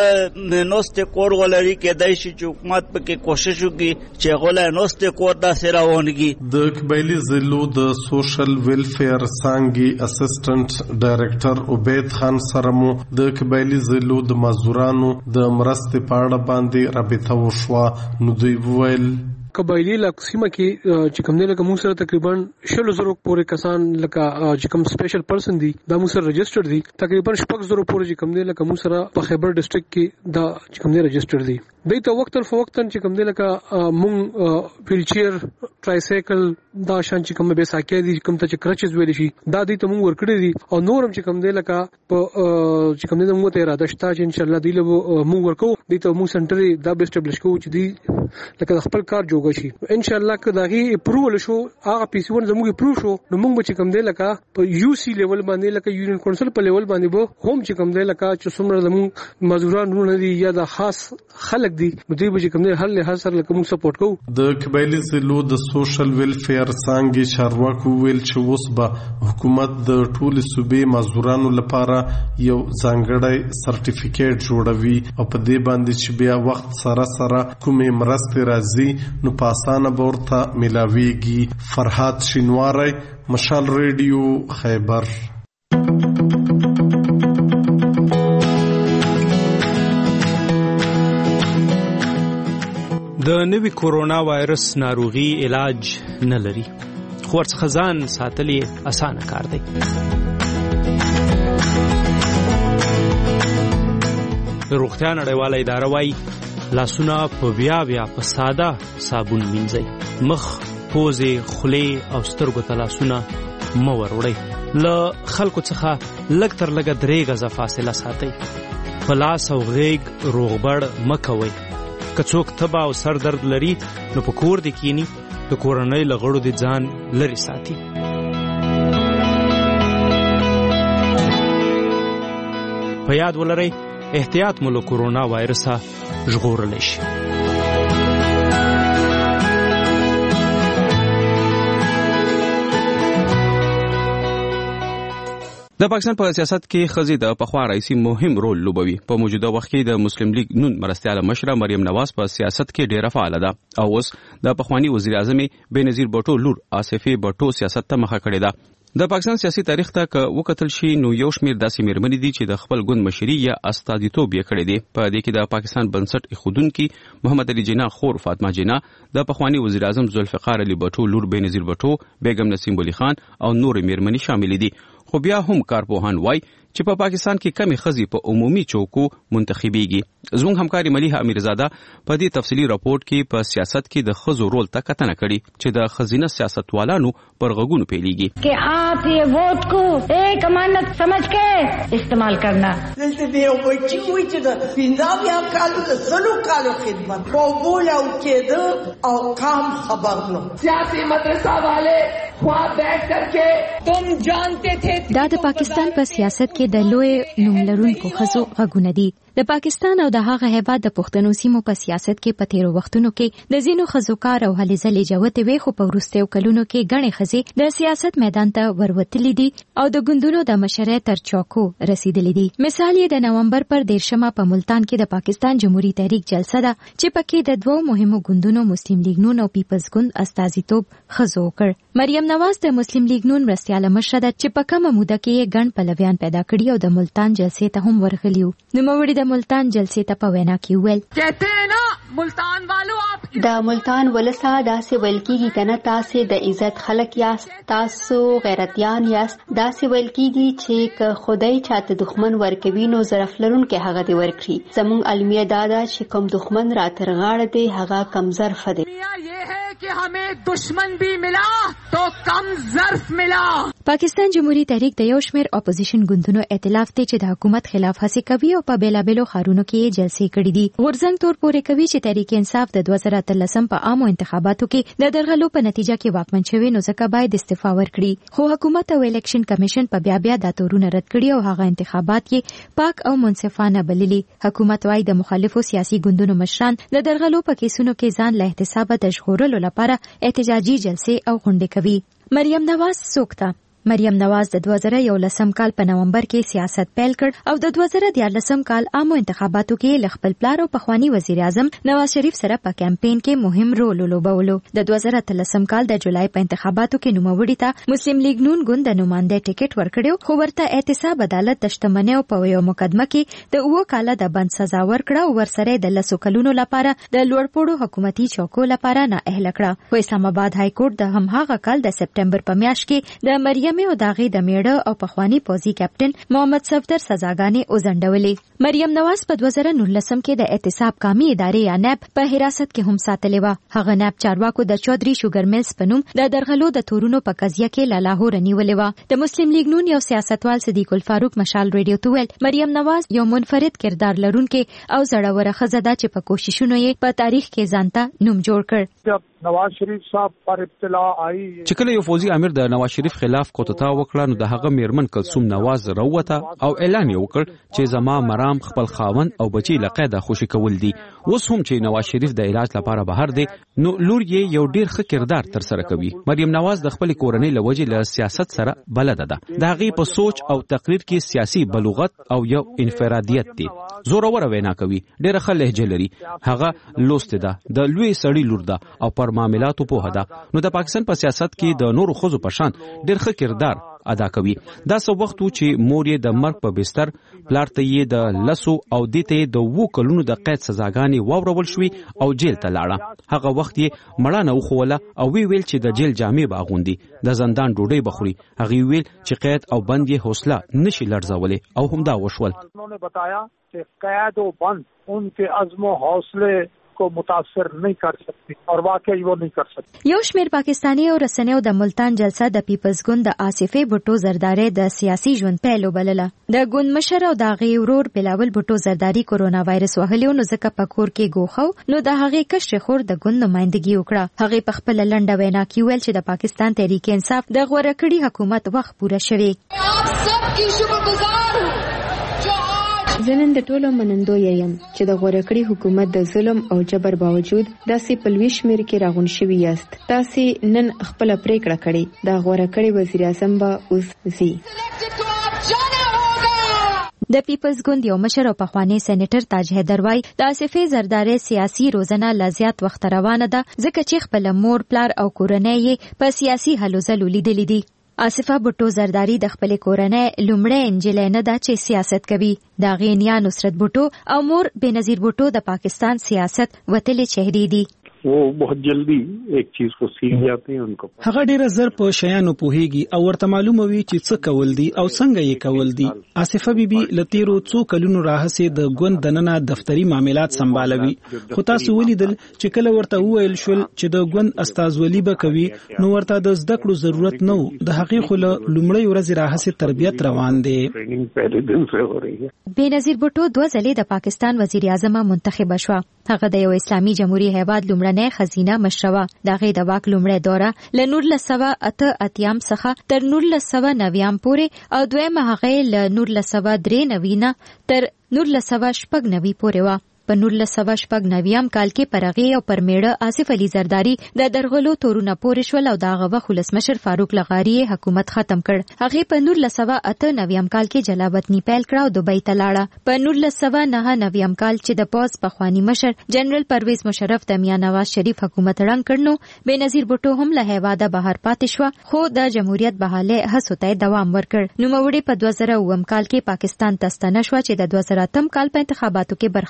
کم نوسته کور ولري کې دای شي چې حکومت پکې کوشش وکړي چې غولا نوسته کور دا سره ونګي د قبایلی ضلعو د سوشل ویلفیر څنګه اسسټنټ ډایریکټر عبید خان سره مو د قبایلی ضلعو د مزدورانو د مرستې په اړه باندې رابطه وشوه نو دوی ویل قبایلی لقسمه کې چې کوم نه لکه موږ سره تقریبا 100,000 پورې کسان لکه چې کوم سپیشل پرسن دي دا موږ سره رجسټر دي تقریبا 6,000 پورې چې کوم نه لکه موږ سره په خیبر ډسټریکټ کې دا چې کوم نه رجسټر دي دای ته وخت په وخت چې کوم نه لکه موږ ویل چیر ټرایسایکل دا شان چې کوم به ساکي دي کوم ته چې کرچز ویل شي دا دي ته موږ ورکړي دي او نورم چې کوم نه لکه په چې کوم نه موږ ته اراده شته چې ان شاء الله دی له موږ ورکو دي ته موږ سنټر دا به اسټابلیش کوو چې دی لکه خپل کار جوړ شي ان شاء الله که داغي اپروول شو هغه پی سی 1 زموږ اپروو شو نو موږ چې کوم دی لکه په یو سی لیول باندې لکه یونین کونسل په لیول باندې به هم چې کوم دی لکه چې څومره زموږ مزدوران نه دي یا د خاص خلک دي نو دوی به چې کوم دی هر له سره لکه موږ سپورټ کوو د قبایلی ضلعو د سوشل ویلفیر څنګه چارواکو ویل چې اوس به حکومت د ټولو صوبې مزدورانو لپاره یو ځانګړی سرټیفیکیټ جوړوي او په دې باندې چې بیا وخت سره سره کومې مرستې راځي نو پاسانه ورته ملاويږي فرحات شینواری مشال ریډیو خیبر د نوي کورونا وایرس ناروغي علاج نه لري خو ورڅ خزان ساتلې اسانه کار دی روغتیا نړیواله اداره وايي لاسونه په بیا په ساده صابون مینځئ مخ پوزې خولې او سترګو ته لاسونه مه وروړئ له خلکو څخه لږ تر لږه 3 غزه فاصله ساتئ په لاس او غېږ روغبړ مه کوئ که څوک تبه او سر درد لري نو په کور دې کینی د کورنۍ له غړو دې ځان لرې ساتي په یاد ولرئ احتیاط مو له کورونا وایرسه ژغورلی شي د پاکستان په سیاست کې ښځې د پخوا رئیسي مهم رول لوبوي په موجوده وخت کې د مسلم لیگ نون مرستیاله مشره مریم نواز په سیاست کې ډیره فعاله ده او اوس د پخوانی وزیر اعظم بېنظیر بټو لور آصفه بټو سیاست ته مخه کړې ده د پاکستان سیاسي تاریخ ته که وکتل شي نو یو شمېر داسې میرمنې دي چې د خپل ګوند مشري یا استازیتوب یې کړی دی په دې کې د پاکستان بنسټ ایښودونکي محمد علي جناح خور فاطمه جناح د پخوانی وزیر اعظم ذوالفقار علي بټو لور بېنظیر بټو بیگم نسیم ولی خان او نور میرمنې شامل دي خو بیا هم کارپوهان وای چې په پاکستان کې کمی ښځې په عمومي چوکو منتخبيږي زموږ همکاري ملیحه امیرزاده په دې تفصیلی راپورټ کې په سیاست کې د ښځو رول ته کتنه کړې چې د ښځینه سیاستوالانو پر غوږونو پیلیږي कि आप ये वोट को एक अमानत समझ के इस्तेमाल करना دلته دی یو بچی وای چې د 15 کالو د سلو کالو خدمت قبول او کېده او کام خبر نو سیاسي مدرسه والے خواب بیٹھ کر کے تم جانتے تھے دا د پاکستان په سیاست کې د لوی نوم لرونکو ښځو غږونه دي د پاکستان او د هغه هیواد د پښتنو سیمو په سیاست کې په تیرو وختونو کې د ځینو ښځو کار او هلې ځلې جوتې وي خو په وروستیو کلونو کې ګڼې ښځې د سیاست میدان ته وروتلې دي او د ګوندونو د مشرۍ تر چوکو رسیدلې دي مثال یې د نومبر پر 13 په ملتان کې د پاکستان جمهوریت تحریک جلسه ده چې پکې د دوو مهمو ګوندونو مسلم لیگ نون او پیپلز ګوند استازیتوب ښځو وکړ مریم نواز د مسلم لیگ نون مرستیاله مشره ده چې په کومه موده کې ګڼ پلویان پیدا کړي او د ملتان جلسې ته هم ورغلي وو نوموړي د ملتان جلسې ته په وینا کې ویل د ملتان ولسا داسې ویل کېږي کنه تاسو د عزت خلک یاست تاسو غیرتیان یاست داسې ویل کېږي چې که خدای چاته دښمن ورکوي نو ظرف لرونکي هغه دی ورکړي زموږ علمیه دا ده چې کوم دښمن را تر غاړه دی هغه کم ظرف دی कि हमें दुश्मन भी मिला तो कम ظرف मिला. پاکستان جمهوریت تحریک د یو شمېر اپوزیشن ګوندونو ائتلاف دی چې د حکومت خلاف هڅې کوي او په بیلابېلو ښارونو کې جلسې کړې دي. غورځنګ تور پورې کوي چې تحریک انصاف د 2013 په عامو انتخاباتو کې د درغلو په نتیجه کې واکمن شوی نو ځکه باید استعفا ورکړي. خو حکومت او الیکشن کمیشن په بیا دا تورونه رد کړي او هغه انتخابات کې پاک او منصفانه بللي. حکومت وايي د مخالفو سیاسي ګوندونو مشران د درغلو په کیسونو کې ځان له احتسابه د ژغورلو لپاره احتجاجي جلسې او غونډې کوي. مریم نواز څوک ده؟ مریم نواز د 2011 کال په نومبر کې سیاست پیل کړ او د 2014 کال عامو انتخاباتو کې ل خپل پلار او پخوانی وزیر اعظم نواز شریف سره په کمپاین کې مهم رول ولوبولو. د 2013 کال د جولای په انتخاباتو کې نوموړي ته مسلم لیگ نون ګوند د نمائنده ټیکټ ورکړو خو ورته احتساب عدالت د شتمنیو په یو مقدمه کې د 2 کاله د بند سزا ورکړه او ورسره د 10 کلونو لپاره د لوړپوړو حکومتي چوکو لپاره نه اهل کړه. خو اسلام آباد های کورټ د هماغه کال د سپټمبر په میاشت کې د مریم او داغي د میړه او پخوانی پوزي کیپټن محمد صفدر سزاګانې وزندولې. مریم نواز په 2019 کې د احتساب کامي ادارې یا نیب په حراست کې هم ساتلې و. هغه نیب چارواکو د چودري شوګر میلز په نوم د درغلو د تورونو په قضیه کې له لاهور نیولې و. د مسلم لیگ نون یو سیاستوال صدیق الفاروق مشال ریډیو ته ویل مریم نواز یو منفرد کردار لرونکي او زړوره ښځه ده چې په کوششونو یې په تاریخ کې ځانته نوم جوړ کړ. نواز شریف صاحب پر ابتلا آئی چې کله یو فوزي امیر د نواز شریف خلاف کوتتا وکړه نو د هغه میرمن کلثوم نواز راوته او اعلان وکړ چې زما مرام خپل خاوند او بچی لقیده خوشی کول دي. اوس هم چې نواز شریف د علاج لپاره بهر دی نو لور یې یو ډیر ښه کردار تر سره کوي. مریم نواز د خپل کورنۍ لوجې له سیاست سره بلد ده. د هغې په سوچ او تقریر کې سیاسي بلوغت او یو انفرادیت دی. زوروره وینا کوي، ډیره ښه لهجه لري. هغه لوست ده، د لوی سړی لور ده او پر معاملاتو پوهه ده. نو د پاکستان په سیاست کې د نورو ښځو په شان ډیر ښه کردار ادا کوي. دا څه وخت چې مور یې د مرګ په بستر، پلار ته یې د لسو او دته د 2 کلونو د قید سزاګانې واورول شوې او جیل ته لاړه. هغه وخت یې مړه نه وخوله او ویل چې د جیل جامې باغوندي، د زندان ډوډۍ بخوري. هغه ویل چې قید او بند یې حوصله نشي لړزولې او همدا وشول. انہوں نے بتایا کہ قید و بند ان کے عزم و حوصلے کو متاثر نہیں کر سکتی اور واقعي وہ نہیں کر سکتی. یو شمیر پاکستانی او رسنیو د ملتان جلسه د پیپلز ګوند د آصفه بوټو زرداری د سیاسي ژوند پیلو بلله. د ګوند مشر او د غي ورور بلاول بوټو زرداری کورونا وایرس وهلیو نو ځکه پکور کې ګوخو نو د هغه کشر خور د ګوند نمائندګي وکړه. هغه په خپل لنډه وینا کې ویل چې د پاکستان تحریک انصاف د غوړه کړي حکومت وخت پوره شوی. आप सबकी शुक्रगुजार हूं زنن د ټولو منندو یم چې د غوړه کړي حکومت د ظلم او جبر باوجود داسې په لوی شمېر کې راغون شوي یاست. تاسې نن خپله پریکړه کړې د غوړه کړي وزیر اعظم به اوس ځي. د پیپلز ګوند یو مشر او پخوانی سېنیټر تاج حیدر وايي د آصفه زرداری سیاسي روزنه لزیات وخت روانه ده ځکه چې خپل مور، پلار او کورنۍ یې په سیاسي هلو ځلو لیدلې دي. آصفه بوټو زرداری د خپل کورنۍ لومړی انجلۍ نه ده چې سیاست کوي. د هغې نیا نصرت بوټو او مور بېنظیر بوټو د پاکستان سیاست وتلې چهرې دي. वो बहुत जल्दी एक चीज को सीख जाते हैं उनको. هغه ډیره زر په شیانو پوهیږي او ورته معلومه وي چې څه کول دي او څنګه یې کول دي. آصفه بیبي لتیرو څو کلونو راهسه د ګوند دننه دفتری معاملات سمبالوي. خو تاسو ولیدل چې کله ورته وویل شول چې د ګوند استازولي به کوي نو ورته د زده کړو ضرورت نه و. د هغې خو له لومړۍ ورځې راهسه تربیت روان دی. بېنظیر بوټو 2 ځلې د پاکستان وزیر اعظم منتخب شو. هغه د یو اسلامي جمهوریت هیواد لومړنۍ خزینه مشروه. د هغې د واک لومړی دوره له 1988 څخه تر 1990 پورې او دویمه هغې له 1993 تر 1996 پورې وه. په 1996 کال کې پرغه او پرمیړه آصف علي زرداری د درغلو تورونه پورې شول او دغه وخت ولسمشر فاروق لغاری حکومت ختم کړ. هغه په 1998 کال کې جلاوطنی پیل کړ او دوبۍ ته لاړه. په 1999 کال چې د پوز پخوانی مشر جنرال پرویز مشرف د میاں نواز شریف حکومت رنګ کړنو بېنظیر بوټو هم له هیواده بهر پاتې شو خو د جمهوریت بحاله هڅو ته دوام ورکړ. نوموړي په 2009 کال کې پاکستان ته ستنه شو چې د 2008 کال په انتخاباتو کې برخه واخلي.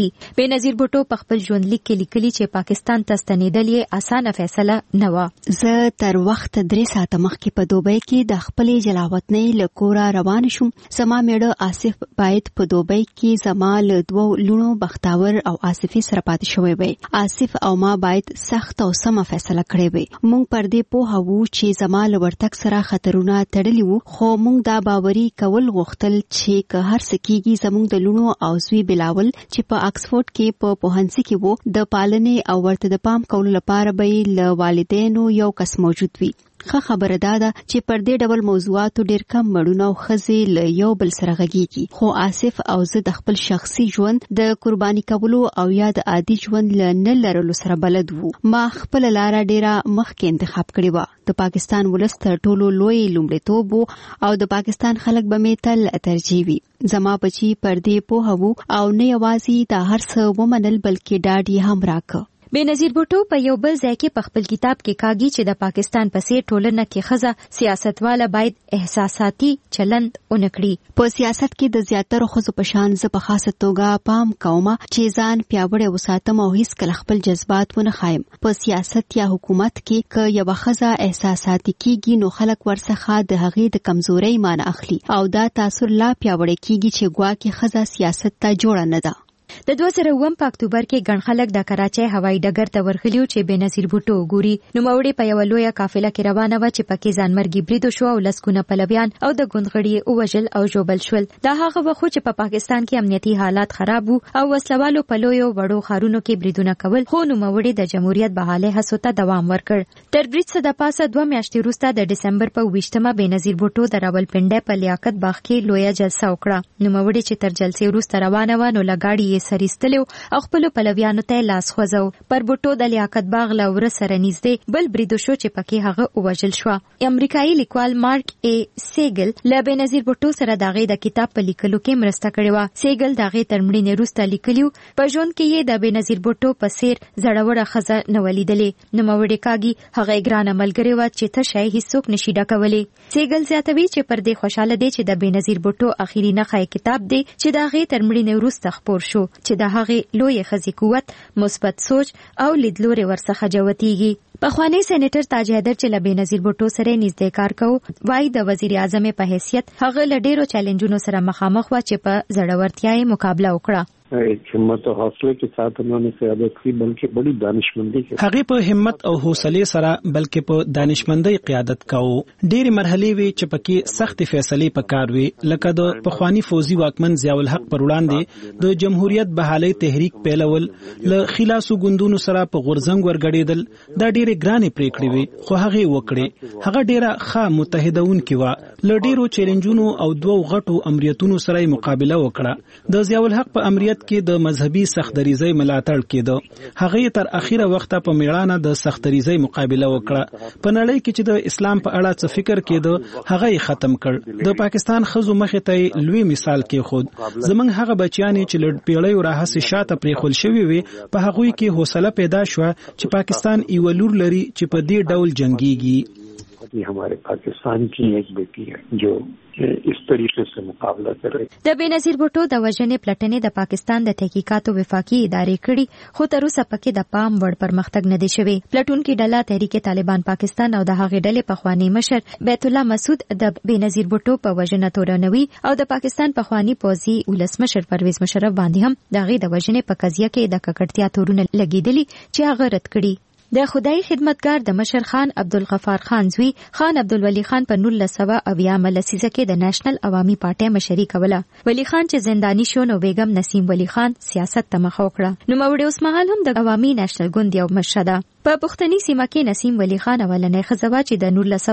بېنظیر بوټو په خپل ژوندلیک کې لیکلي چې پاکستان ته ستنېدل یې اسانه فیصله نه وه. زه تر وخت 3 ساعته مخکې په دوبۍ کې د خپلې جلاوطنۍ له کوره روان شوم. زما میړه آصف باید په دوبۍ کې زما له 2 لونو بختاور او آصفي سره پاتې شوی وي. آصف او ما باید سخت او سمه فیصله کړې وي. موږ پر دې پوه وو چې زما له ورتګ سره خطرونه تړلي وو، خو موږ دا باوري کول غوښتل چې که هر څه کېږي زموږ د لونو او زوی بلاول چې په آکسفورډ کې په پوهنځي کې وو د پالنې او ورته د پام کولو لپاره به له والدینو یو کس موجود وي. ښه خبره ده چې پر دې ډول موضوعاتو ډېر کم مړونه او ښځې له یو بل سره غږیږي، خو آصف او زه د خپل شخصي ژوند د قرباني کولو او یا د عادي ژوند له نه لرلو سره بلد وو. ما خپل لاره ډېره مخکې انتخاب کړې وه. د پاکستان ولس تر ټولو لوی لومړیتوب وو او د پاکستان خلک به مې تل ترجیح وي. زما بچي پر دې پوه وو او نه یوازې دا هر څه ومنل بلکې ډاډ یې هم راکړ. بېنظیر بوټو په یو بل ځای کې په خپل کتاب کې کاږي چې د پاکستان په څیر ټولنه کې ښځه سیاستواله باید احساساتي چلند ونه کړي. په سیاست کې د زیاترو ښځو په شان زه په خاصه توګه پام کوم چې ځان پیاوړی وساتم او هیڅکله خپل جذبات ونه ښایم. په سیاست یا حکومت کې که یوه ښځه احساساتي کېږي نو خلک ورڅخه د هغې د کمزورۍ معنی اخلي او دا تاثر لا پیاوړی کېږي چې ګواکې ښځه سیاست ته جوړه نه ده. د 2009 په اکتوبر کې ګڼ خلک د کراچۍ هوایي ډګر ته ورغلي چې بېنظیر بوټو وګوري. نوموړې په یوه لویه قافله کې روانه وه چې پکې ځانمرګي برید وشو او لسګونه پلویان او د ګوندغړي یې ووژل او ژوبل شول. دا هغه وخت چې په پاکستان کې امنیتي حالات خراب وو او وسلوالو په لویو وړو ښارونو کې بریدونه کول، خو نوموړې د جمهوریت بحالۍ هڅو ته دوام ورکړ. تر برید څخه د پاسه 2 میاشتې وروسته د ډسمبر په 20مه بېنظیر بوټو د راولپنډۍ په لیاقت باغ کې لویه جلسه وکړه. نوموړې چې تر جلسې وروسته روانه وه نو له ګاډي یې سر ایستلی او خپل پلویانو ته لاس خوځو. پر بوټو د لیاقت باغ له وره سره نږدې بل برید شو چې پکې هغه ووژل شو. امریکایي لیکوال مارک ای سیګل له بېنظیر بوټو سره د هغې د کتاب په لیکلو کې مرسته کړې وه. سیګل د هغې تر مړینې وروسته لیکلي په ژوند کې یې د بېنظیر بوټو په څېر زړوره ښځه نه وه لیدلې. نوموړې کاږي هغه یې ګرانه ملګرې وه چې تشه یې هیڅوک نشي ډکولی. سیګل زیاتوي چې پر دې خوشحاله دی چې د بېنظیر بوټو اخري نښه کتاب دی چې د هغې تر مړینې وروسته خپور شو، چې د هغې لوی خزي قوت، مثبت سوچ او لیدلوري ورڅخه جوتیږي. پخوانی سېنیټر تاج حیدر چې له بېنظیر بوټو سره نږدې کار کوو وایي د وزیر اعظم په حیثیت هغه له ډېرو چیلنجونو سره مخامخ وه چې په زړورتیا یې مقابله وکړه. एक हिम्मत और हौसले के साथ उन्होंने क़यादत की, बल्कि बड़ी दानिशमंदी के هغه په همت او حوصله سره بلکې په دانشمندۍ قیادت کاوه. ډېری مرحلې وی چې پکې سخت فیصلې پکار وي، لکه د پخوانی فوزي واکمن ضیاء الحق پر وړاندې د جمهوریت بحالۍ تحریک پیلول، له خلاصو ګوندونو سره په غورځنګ ورګړېدل. دا ډېرې ګرانې پریکړې وي خو هغه وکړې. هغه ډېره ښه متحدونکې وه. له ډېرو چیلنجونو او 2 غټو امریتونو سره مقابله وکړه. د ضیاء الحق په امریت کې د مذهبي سختدریزۍ ملاتړ کېده. هغه تر اخیره وخته په میړانه د سختدریزۍ مقابله وکړه. په نړۍ کې چې د اسلام په اړه څه فکر کېده هغه یې ختم کړ. د پاکستان ښځو مخې ته لوی مثال کې خود. زمونږ هغه بچیانې چې لړ پیړیو راهسې شاته پریښول شوي وي په هغوی کې حوصله پیدا شوه چې پاکستان یو لور لري چې په دې ډول جنگيږي. हमारे पाकिस्तान की एक बेटी है जो इस तरीके से मुकाबला कर रही है. د بېنظیر بوټو د وژنې پلټنې د پاکستان د تحقیقاتو وفاقي ادارې کړي، خو تر اوسه پکې د پام وړ پرمختګ نه دی شوی. پلټونکي ډله تحریک طالبان پاکستان او د هغې ډلې پخوانی مشر بیت الله مسعود د بېنظیر بوټو په وژنه تورنوي او د پاکستان پخوانی پوځي ولسمشر پرویز مشرف باندې هم د هغې د وژنې په قضیه کې د ککړتیا تورونه لګېدلي چې هغه رد کړي. د خدای خدمتګار د مشر خان عبدالغفار خان زوی خان عبدالولي خان په 1980 لسیزه کې د نېشنل عوامي پارټۍ مشري کوله. ولی خان چې زنداني شو نو بیگم نسیم ولی خان سیاست ته مخ وکړه. نو موري اوس مهال هم د عوامي نېشنل ګوند یو مشر ده. په پښتني سیمه کې نسیم ولی خان اولنۍ ښځه وه چې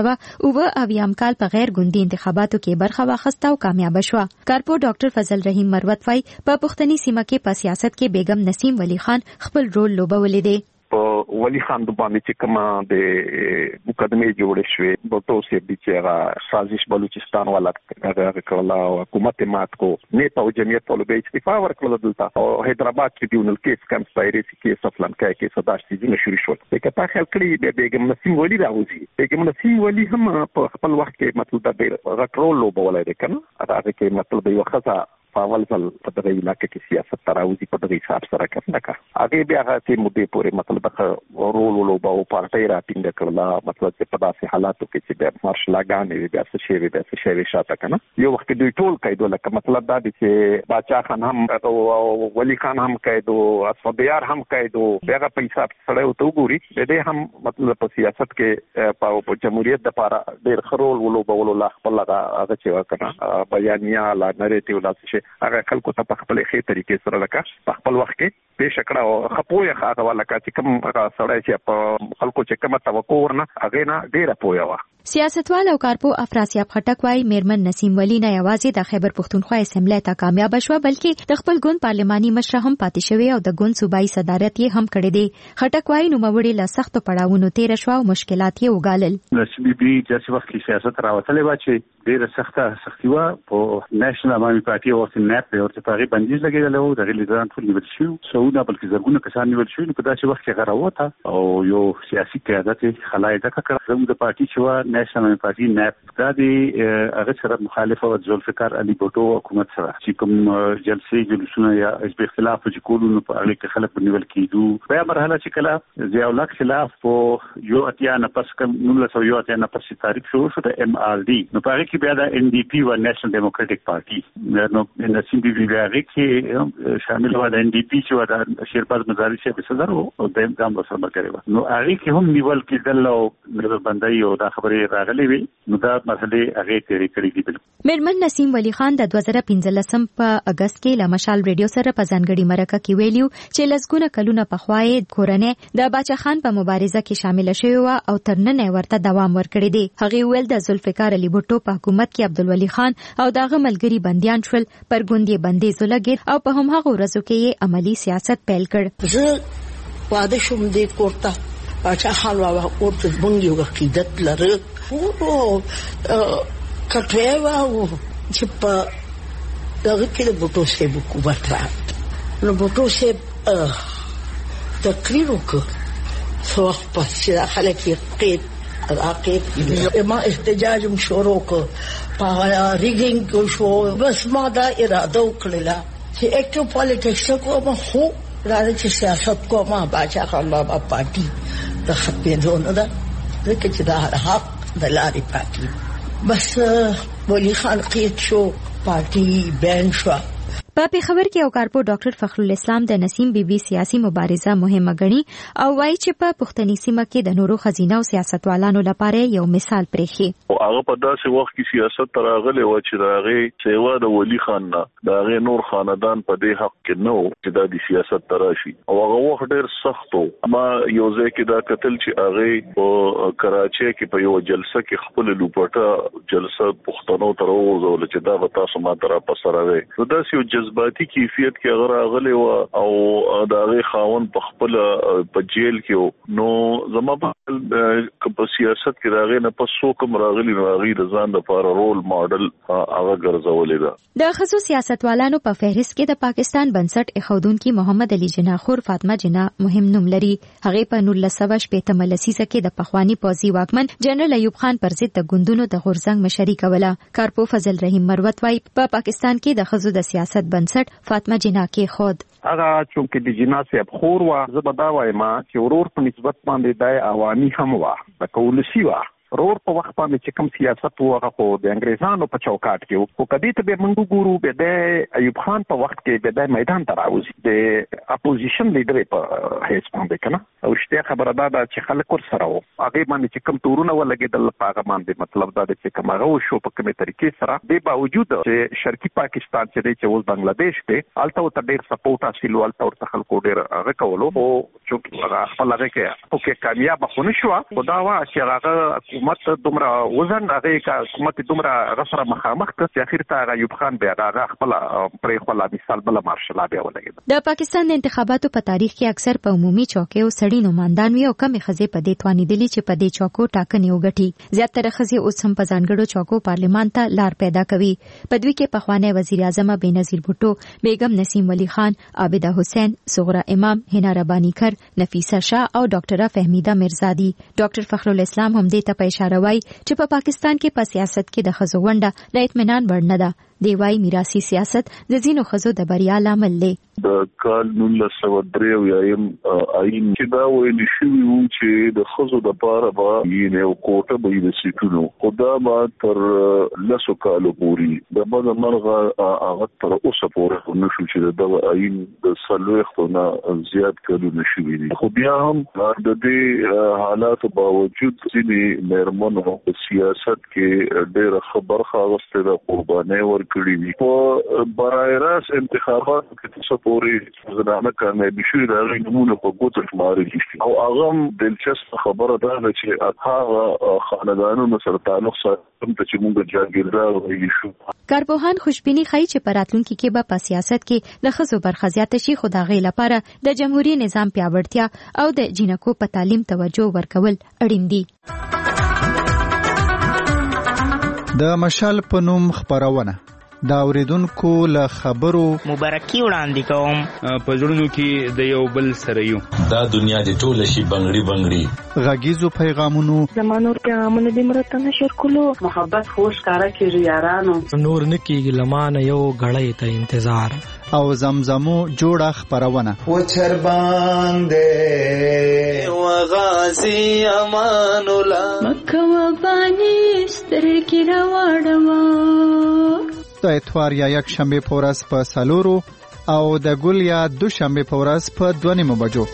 د 1980 کال په غیر ګوندي انتخاباتو کې برخه واخیسته او کامیاب شوه. کارپو ډاکټر فضل رحیم مروت وایي په پښتني سیمه کې په سیاست کې بیگم نسیم ولی خان خپل رول لوبولی دی. ولی خان د باندې چې کومه د مقدمه جوړې شوې بوټو سي بي چې هغه سازش بلوچستان والا هغه کړلا او حکومت مات کو نیټ او جمعیت طلبه استعفا ورکړل دلته او حیدرآباد ټریبیونل کیس کنسپایرسي کیس افلان کې صداش سيزونه شروع شول. کته خل کړی بیگم نسیم ولی راوځي. بیگم نسیم ولی هم په خپل وخت کې مطلب د غټ رول لوبولای دی کنه. هغه کې مطلب یو خاصه فاول ځل په دغه علاقې کې سیاست تراوزی په دغه حساب سره کړنه هغه بیا هغه مودې پورې مطلب رول ولوبه او پارټي راټینګ کړل مطلب چې په داسې حالاتو کې چې د مارشلاګانې بیا څه شي شاته کنه یو وخت دوی ټول قیدو لکه مطلب دا دی چې باچا خان هم او ولی خان هم قیدو اسفدیار هم قیدو هغه په حساب سره وته وګوري د دې هم مطلب په سیاست کې په جمهوریت د لپاره ډېر خرول ولوبه ولولا خپل هغه چې وکنه بیانیه لا نریټیو لا څه هغه خلکو ته په خپل خې طریقې سره لکه په خپل وخت کې پیش کړه او خپوی خاطر ولکه چې کوم سړی چې په خلکو چې کومه توقع ورنه هغه نه ډیره پوهه وا سیاستوال او کارپو افراسیاب خټک وايي میرمن نسیم ولی نه یوازې د خیبر پښتونخوا اسمبلی ته کامیاب شوه بلکې د خپل ګوند پارلماني مشر هم پاتې شوی او د ګوند صوبایي صدارت یې هم کړی دی خټک وايي نو موري له سخت پړاوونو تیر شو او مشکلات یې وګالل نسیم بي چې وخت کې سیاست راوتلې و چې ډیره سختي و په نېشنل عوامي پارټي او سنټ په ورته پاري بندیز لګیدل او د لیدران ټول نیول شو سعودي بلکې زرګونه کسان نیول شو په داسې وخت کې غراوته او یو سیاسي قیادت خلای د کړه د پارټي چې و نېشنل عوامي پارټي نپ دا دی هغه سره مخالفه او ذوالفقار علي بوټو حکومت سره چې کوم جلسې جلسونه یا حزب اختلاف چې کولونو په اړه کې خلک نیول کیدو بیا مرحله چې کله ضیاء الله خلاف په یو اتیا نه پس کوم 1900 نه پس تاریخ شروع شو د ام ار ډي نو په هغه کې بیا د ان ډي پی او نېشنل ډیموکراټک پارټي نو نسیم بي بي هغه کې شامل و د ان ډي پی چې و د شیرپاز مزاري شه صدر او د دام وسره کړو نو هغه کې هم نیول کېدل او نظر بندي او دا خبره راغلي وي نو دا مسلې هغه تیری کړې دي. میرمن نسیم ولی خان د 2015 په اگست کې له مشال ریډیو سره په ځانګړي مرکه کې ویلیو چې لسګونه کلونه پخوای کورنۍ د باچا خان په مبارزه کې شامل شوی و او تر نن ورته دوام ورکړی دی. هغه ویل د ذوالفقار علي بوټو په حکومت کې عبدالولي خان او دغه ملګری بنديان شول پر ګوندې بندیز ولګید او په هماغه ورځو کې عملی سیاست پیل کړ. زه واده شوم د کوټه باچا خان واو ورته بونګي وقیدت لره او کټوي او چې په دغه کې د بوټو سه حکومت راځي نو بوټو سه تقریر وکړ څو پس چې خلک یې قید راکې ما احتجاج شروع کړ په ریګینګ کو شو بس ما دا اراده وکړه چې اکټیو پالیټکس کو ما هو راځي چې سیاست کو ما باچا خان بابا پارټي د خپې نه ده ځکه چې دا حق د لارې پاتې بس ولی خان قید شو پارټي بین شو. په پیښور کې او کارپو ډاکټر فخر الاسلام د نسیم بي بي سیاسي مبارزه مهمه ګڼي او وايي چې په پښتني سیمه کې د نورو خزینه او سیاستوالانو لپاره یو مثال پرېخي. هغه په داسې وخت کې سیاست تراغله و چې راغی سیوا د ولی خان نه دا غي نور خاندان په دې حق کې نو چې د سیاست تراشي او هغه وخت ډېر سخت و ما یو ځای کې دا قتل چې هغه په کراچي کې په یو جلسه کې خپل لوپټه جلسه پښتنو تر وځول چې دا وتا سما تر پسراوي نو دا یو جذباتي کیفیت کې هغه راغلی و او دا غي خاون په خپل په جیل کې نو زما په سیاست کې راغی نه په سو کوم راغلی نو هغه د ځان لپاره رول ماډل هغه ګرځولې ده. د خصوصي سیاستوالانو په فهرست کې د پاکستان بنسټ اخودونکو محمد علي جناح خور فاطمه جناح مهم نوم لري. هغه په 1918 لسیزه کې د پخوانی پوځي واکمن جنرال ایوب خان پر ضد د ګوندونو د غورځنګ مشري کوله. کارپو فضل رحیم مروت وايي په پاکستان کې د خصوصي د سیاست بنسټ فاطمه جناح کې خود هغه چې د جناح صاحب خور وا زبدا وایم چې ورور په نسبت باندې د عوامي هم وا د کولسی وا رور په وخت باندې چې کوم سیاست وغه خو د انګريزانو په چوکاټ کې او کدی ته به منګو ګورو به د ایوب خان په وخت کې به د میدان ته راوځي د اپوزیشن لیډر په هیڅ باندې کنه او شته خبره ده چې خلک ور سره وو هغه باندې چې کوم تورونه ولګیدل په هغه باندې مطلب دا چې کوم هغه شو په کومه طریقې سره د باوجود چې شرقي پاکستان چې اوس بنگلاديش ته الته ته ډیر سپورټ حاصل ولته ورته خلکو ډیر هغه کولو او چې هغه خپل هغه کې کامیاب خونه شو خدا وا چې هغه حکومت دومره وزن هغه حکومت دومره غسر مخامخ چې اخر ته ایوب خان بیا هغه خپل پرې خپل مثال بل مارشل بیا ولګید. د پاکستان د انتخاباتو په تاریخ کې اکثر په عمومي چوکیو سړی نمائندان وي او کم خزې په دې توانې دي چې په دې چوکو ټاکنې وګټي. زیاتره خزې اوس هم په ځانګړو چوکو پارلمان ته لار پیدا کوي. په دوی کې پخوانی وزیر اعظم بېنظیر بوټو، بیگم نسیم ولی خان، عابده حسین، صغرا امام، حنا ربانی کر، نفیسه شاه او ډاکټره فهمیده مرزادي. ډاکټر فخر الاسلام هم دې ته په اشاره وایي چې په پاکستان کې په سیاست کې د ښځو ونډه د اطمینان وړ نه ده. دی وايي میراثي سیاست د ځینو ښځو د بریا لامل دی. د کال 1903 آئین چې دا ویل شوی و چې د ښځو د پاره به یو کوټه به د سیټونو خدا ما تر لسو کالو پورې د بعد مرغه هغه تر اوسه پورې نشو چې د آئین د سلوختونه زیات کړو نشوي دي. خو بیا هم د دې حالات باوجود ځینې مېرمنو په سیاست کې ډېر خبره غوښته د قربانۍ ورکړې دي. په برای راست انتخابات کې پورې زنانه کامیابي شوې د هغې نمونه په ګوته شمارل شي او هغه هم دلچسپه خبره ده چې هغه خاندانونو سره تعلق ساتم ته چې موږ جاګیردار ویلی شو. کارپوهان خوشبیني ښیي چې په راتلونکي کې به په سیاست کې د ښځو برخه زیاته شي، خو د هغې لپاره د جمهوري نظام پیاوړتیا او د جینکو په تعلیم توجه ورکول اړین دي. د مشال په نوم خپرونه دا اوریدونکو له خبرو مبارکي وړاندې کوم. په زړونو کې د یو بل سره یو دا دنیا د ټول شي بنگړي بنگړي غږیزو پیغامونو زمانور پیغامونه د مرته نشر کولو محبت خوش کارا کیږي یارانو نور نکیږي لمانه یو غړې ته انتظار او زمزمو جوړه خبرونه و چر باندې و غازی امان الله مکه و بانی سترګې راوړم د اتوار یا یک شنبه په ورځ په 4 او د ګل یا دوشنبه په ورځ په 2 بجو.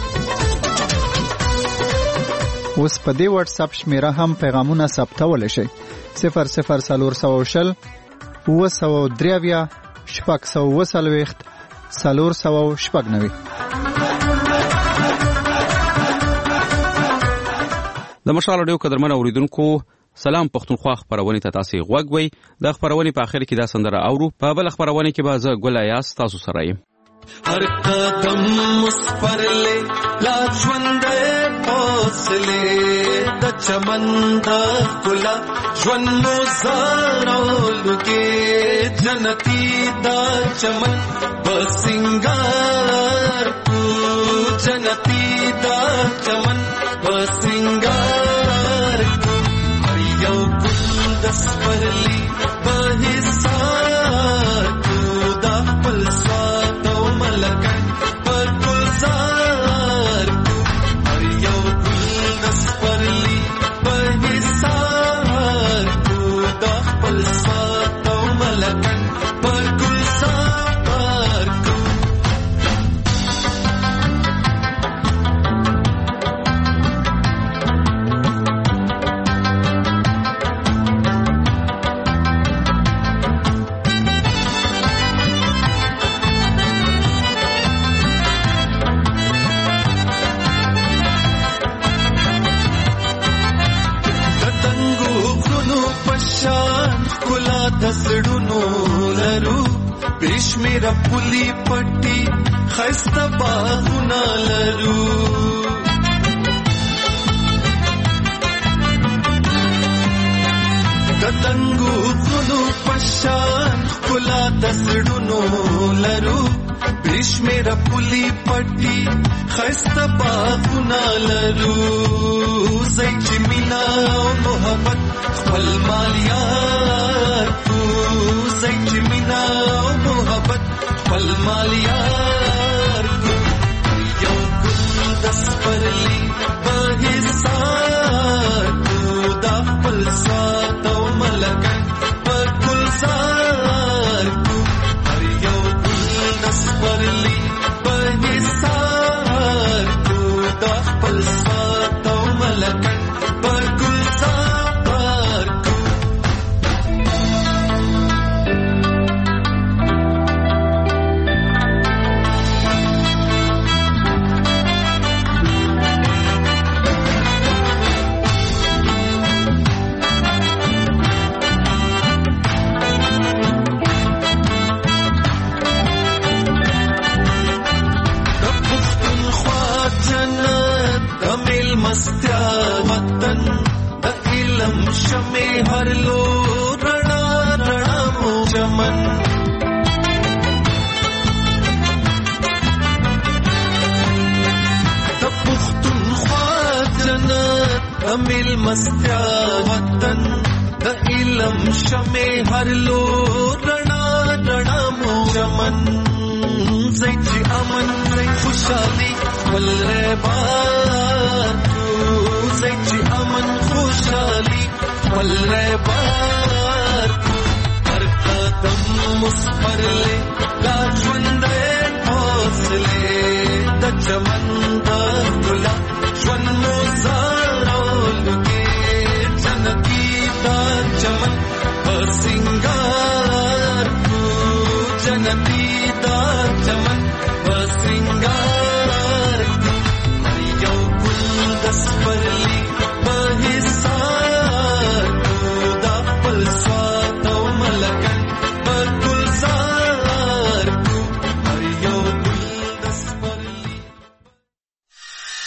اوس په دې واتس اپ شمیره هم پیغامونه ثبتول شي 0040 903 شپږ 490. د مشال رادیو قدرمن اوریدونکو سلام پښتونخوا خبرونه ته تاسو غوږوي. د خبرونه په اخر کې دا سندره اورو. په بل خبرونه کې به زه ګل ایاس تاسو سره یم. هر قدم مسپرلې لا ژوندې حوصله د چمن د ګلا ژوندو زارولګي جنتی د چمن بسنګار کو جنتی د چمن بسنګار یو ګل د سپرلی په حساب کو د خپل ساتو ملکن په گلزار کو یو ګل د سپرلی په حساب کو د خپل ساتو ملکن په گلزار کو دسړونو لرو پېشمیر پولی پټي خسته باغونه لرو دتنګو غلو پشان کلا دسړونو لرو پېشمیر پولی پټي خسته باغونه لرو زې چې مینا او محبت خپل مالیار کو زې چې مینا او محبت خپل مالیار کو یو ګل د سپرلی په حساب کو د خپل ساتو ملکن په گلزار کو یو ګل د سپرلی په حساب کو د خپل ساتو ملکن په گلزار کو مستیا وطن د علم شمه هر لو رڼا رڼا مو چمن د پښتونخوا جنت امیل مستیا وطن د علم شمه هر لو چمن زئی چې امن زئی خوشالي ولربار زئی چې امن خوشالي ولربار هر قدم مسپرلې دا ژوند حوصله د چمن د ګلاب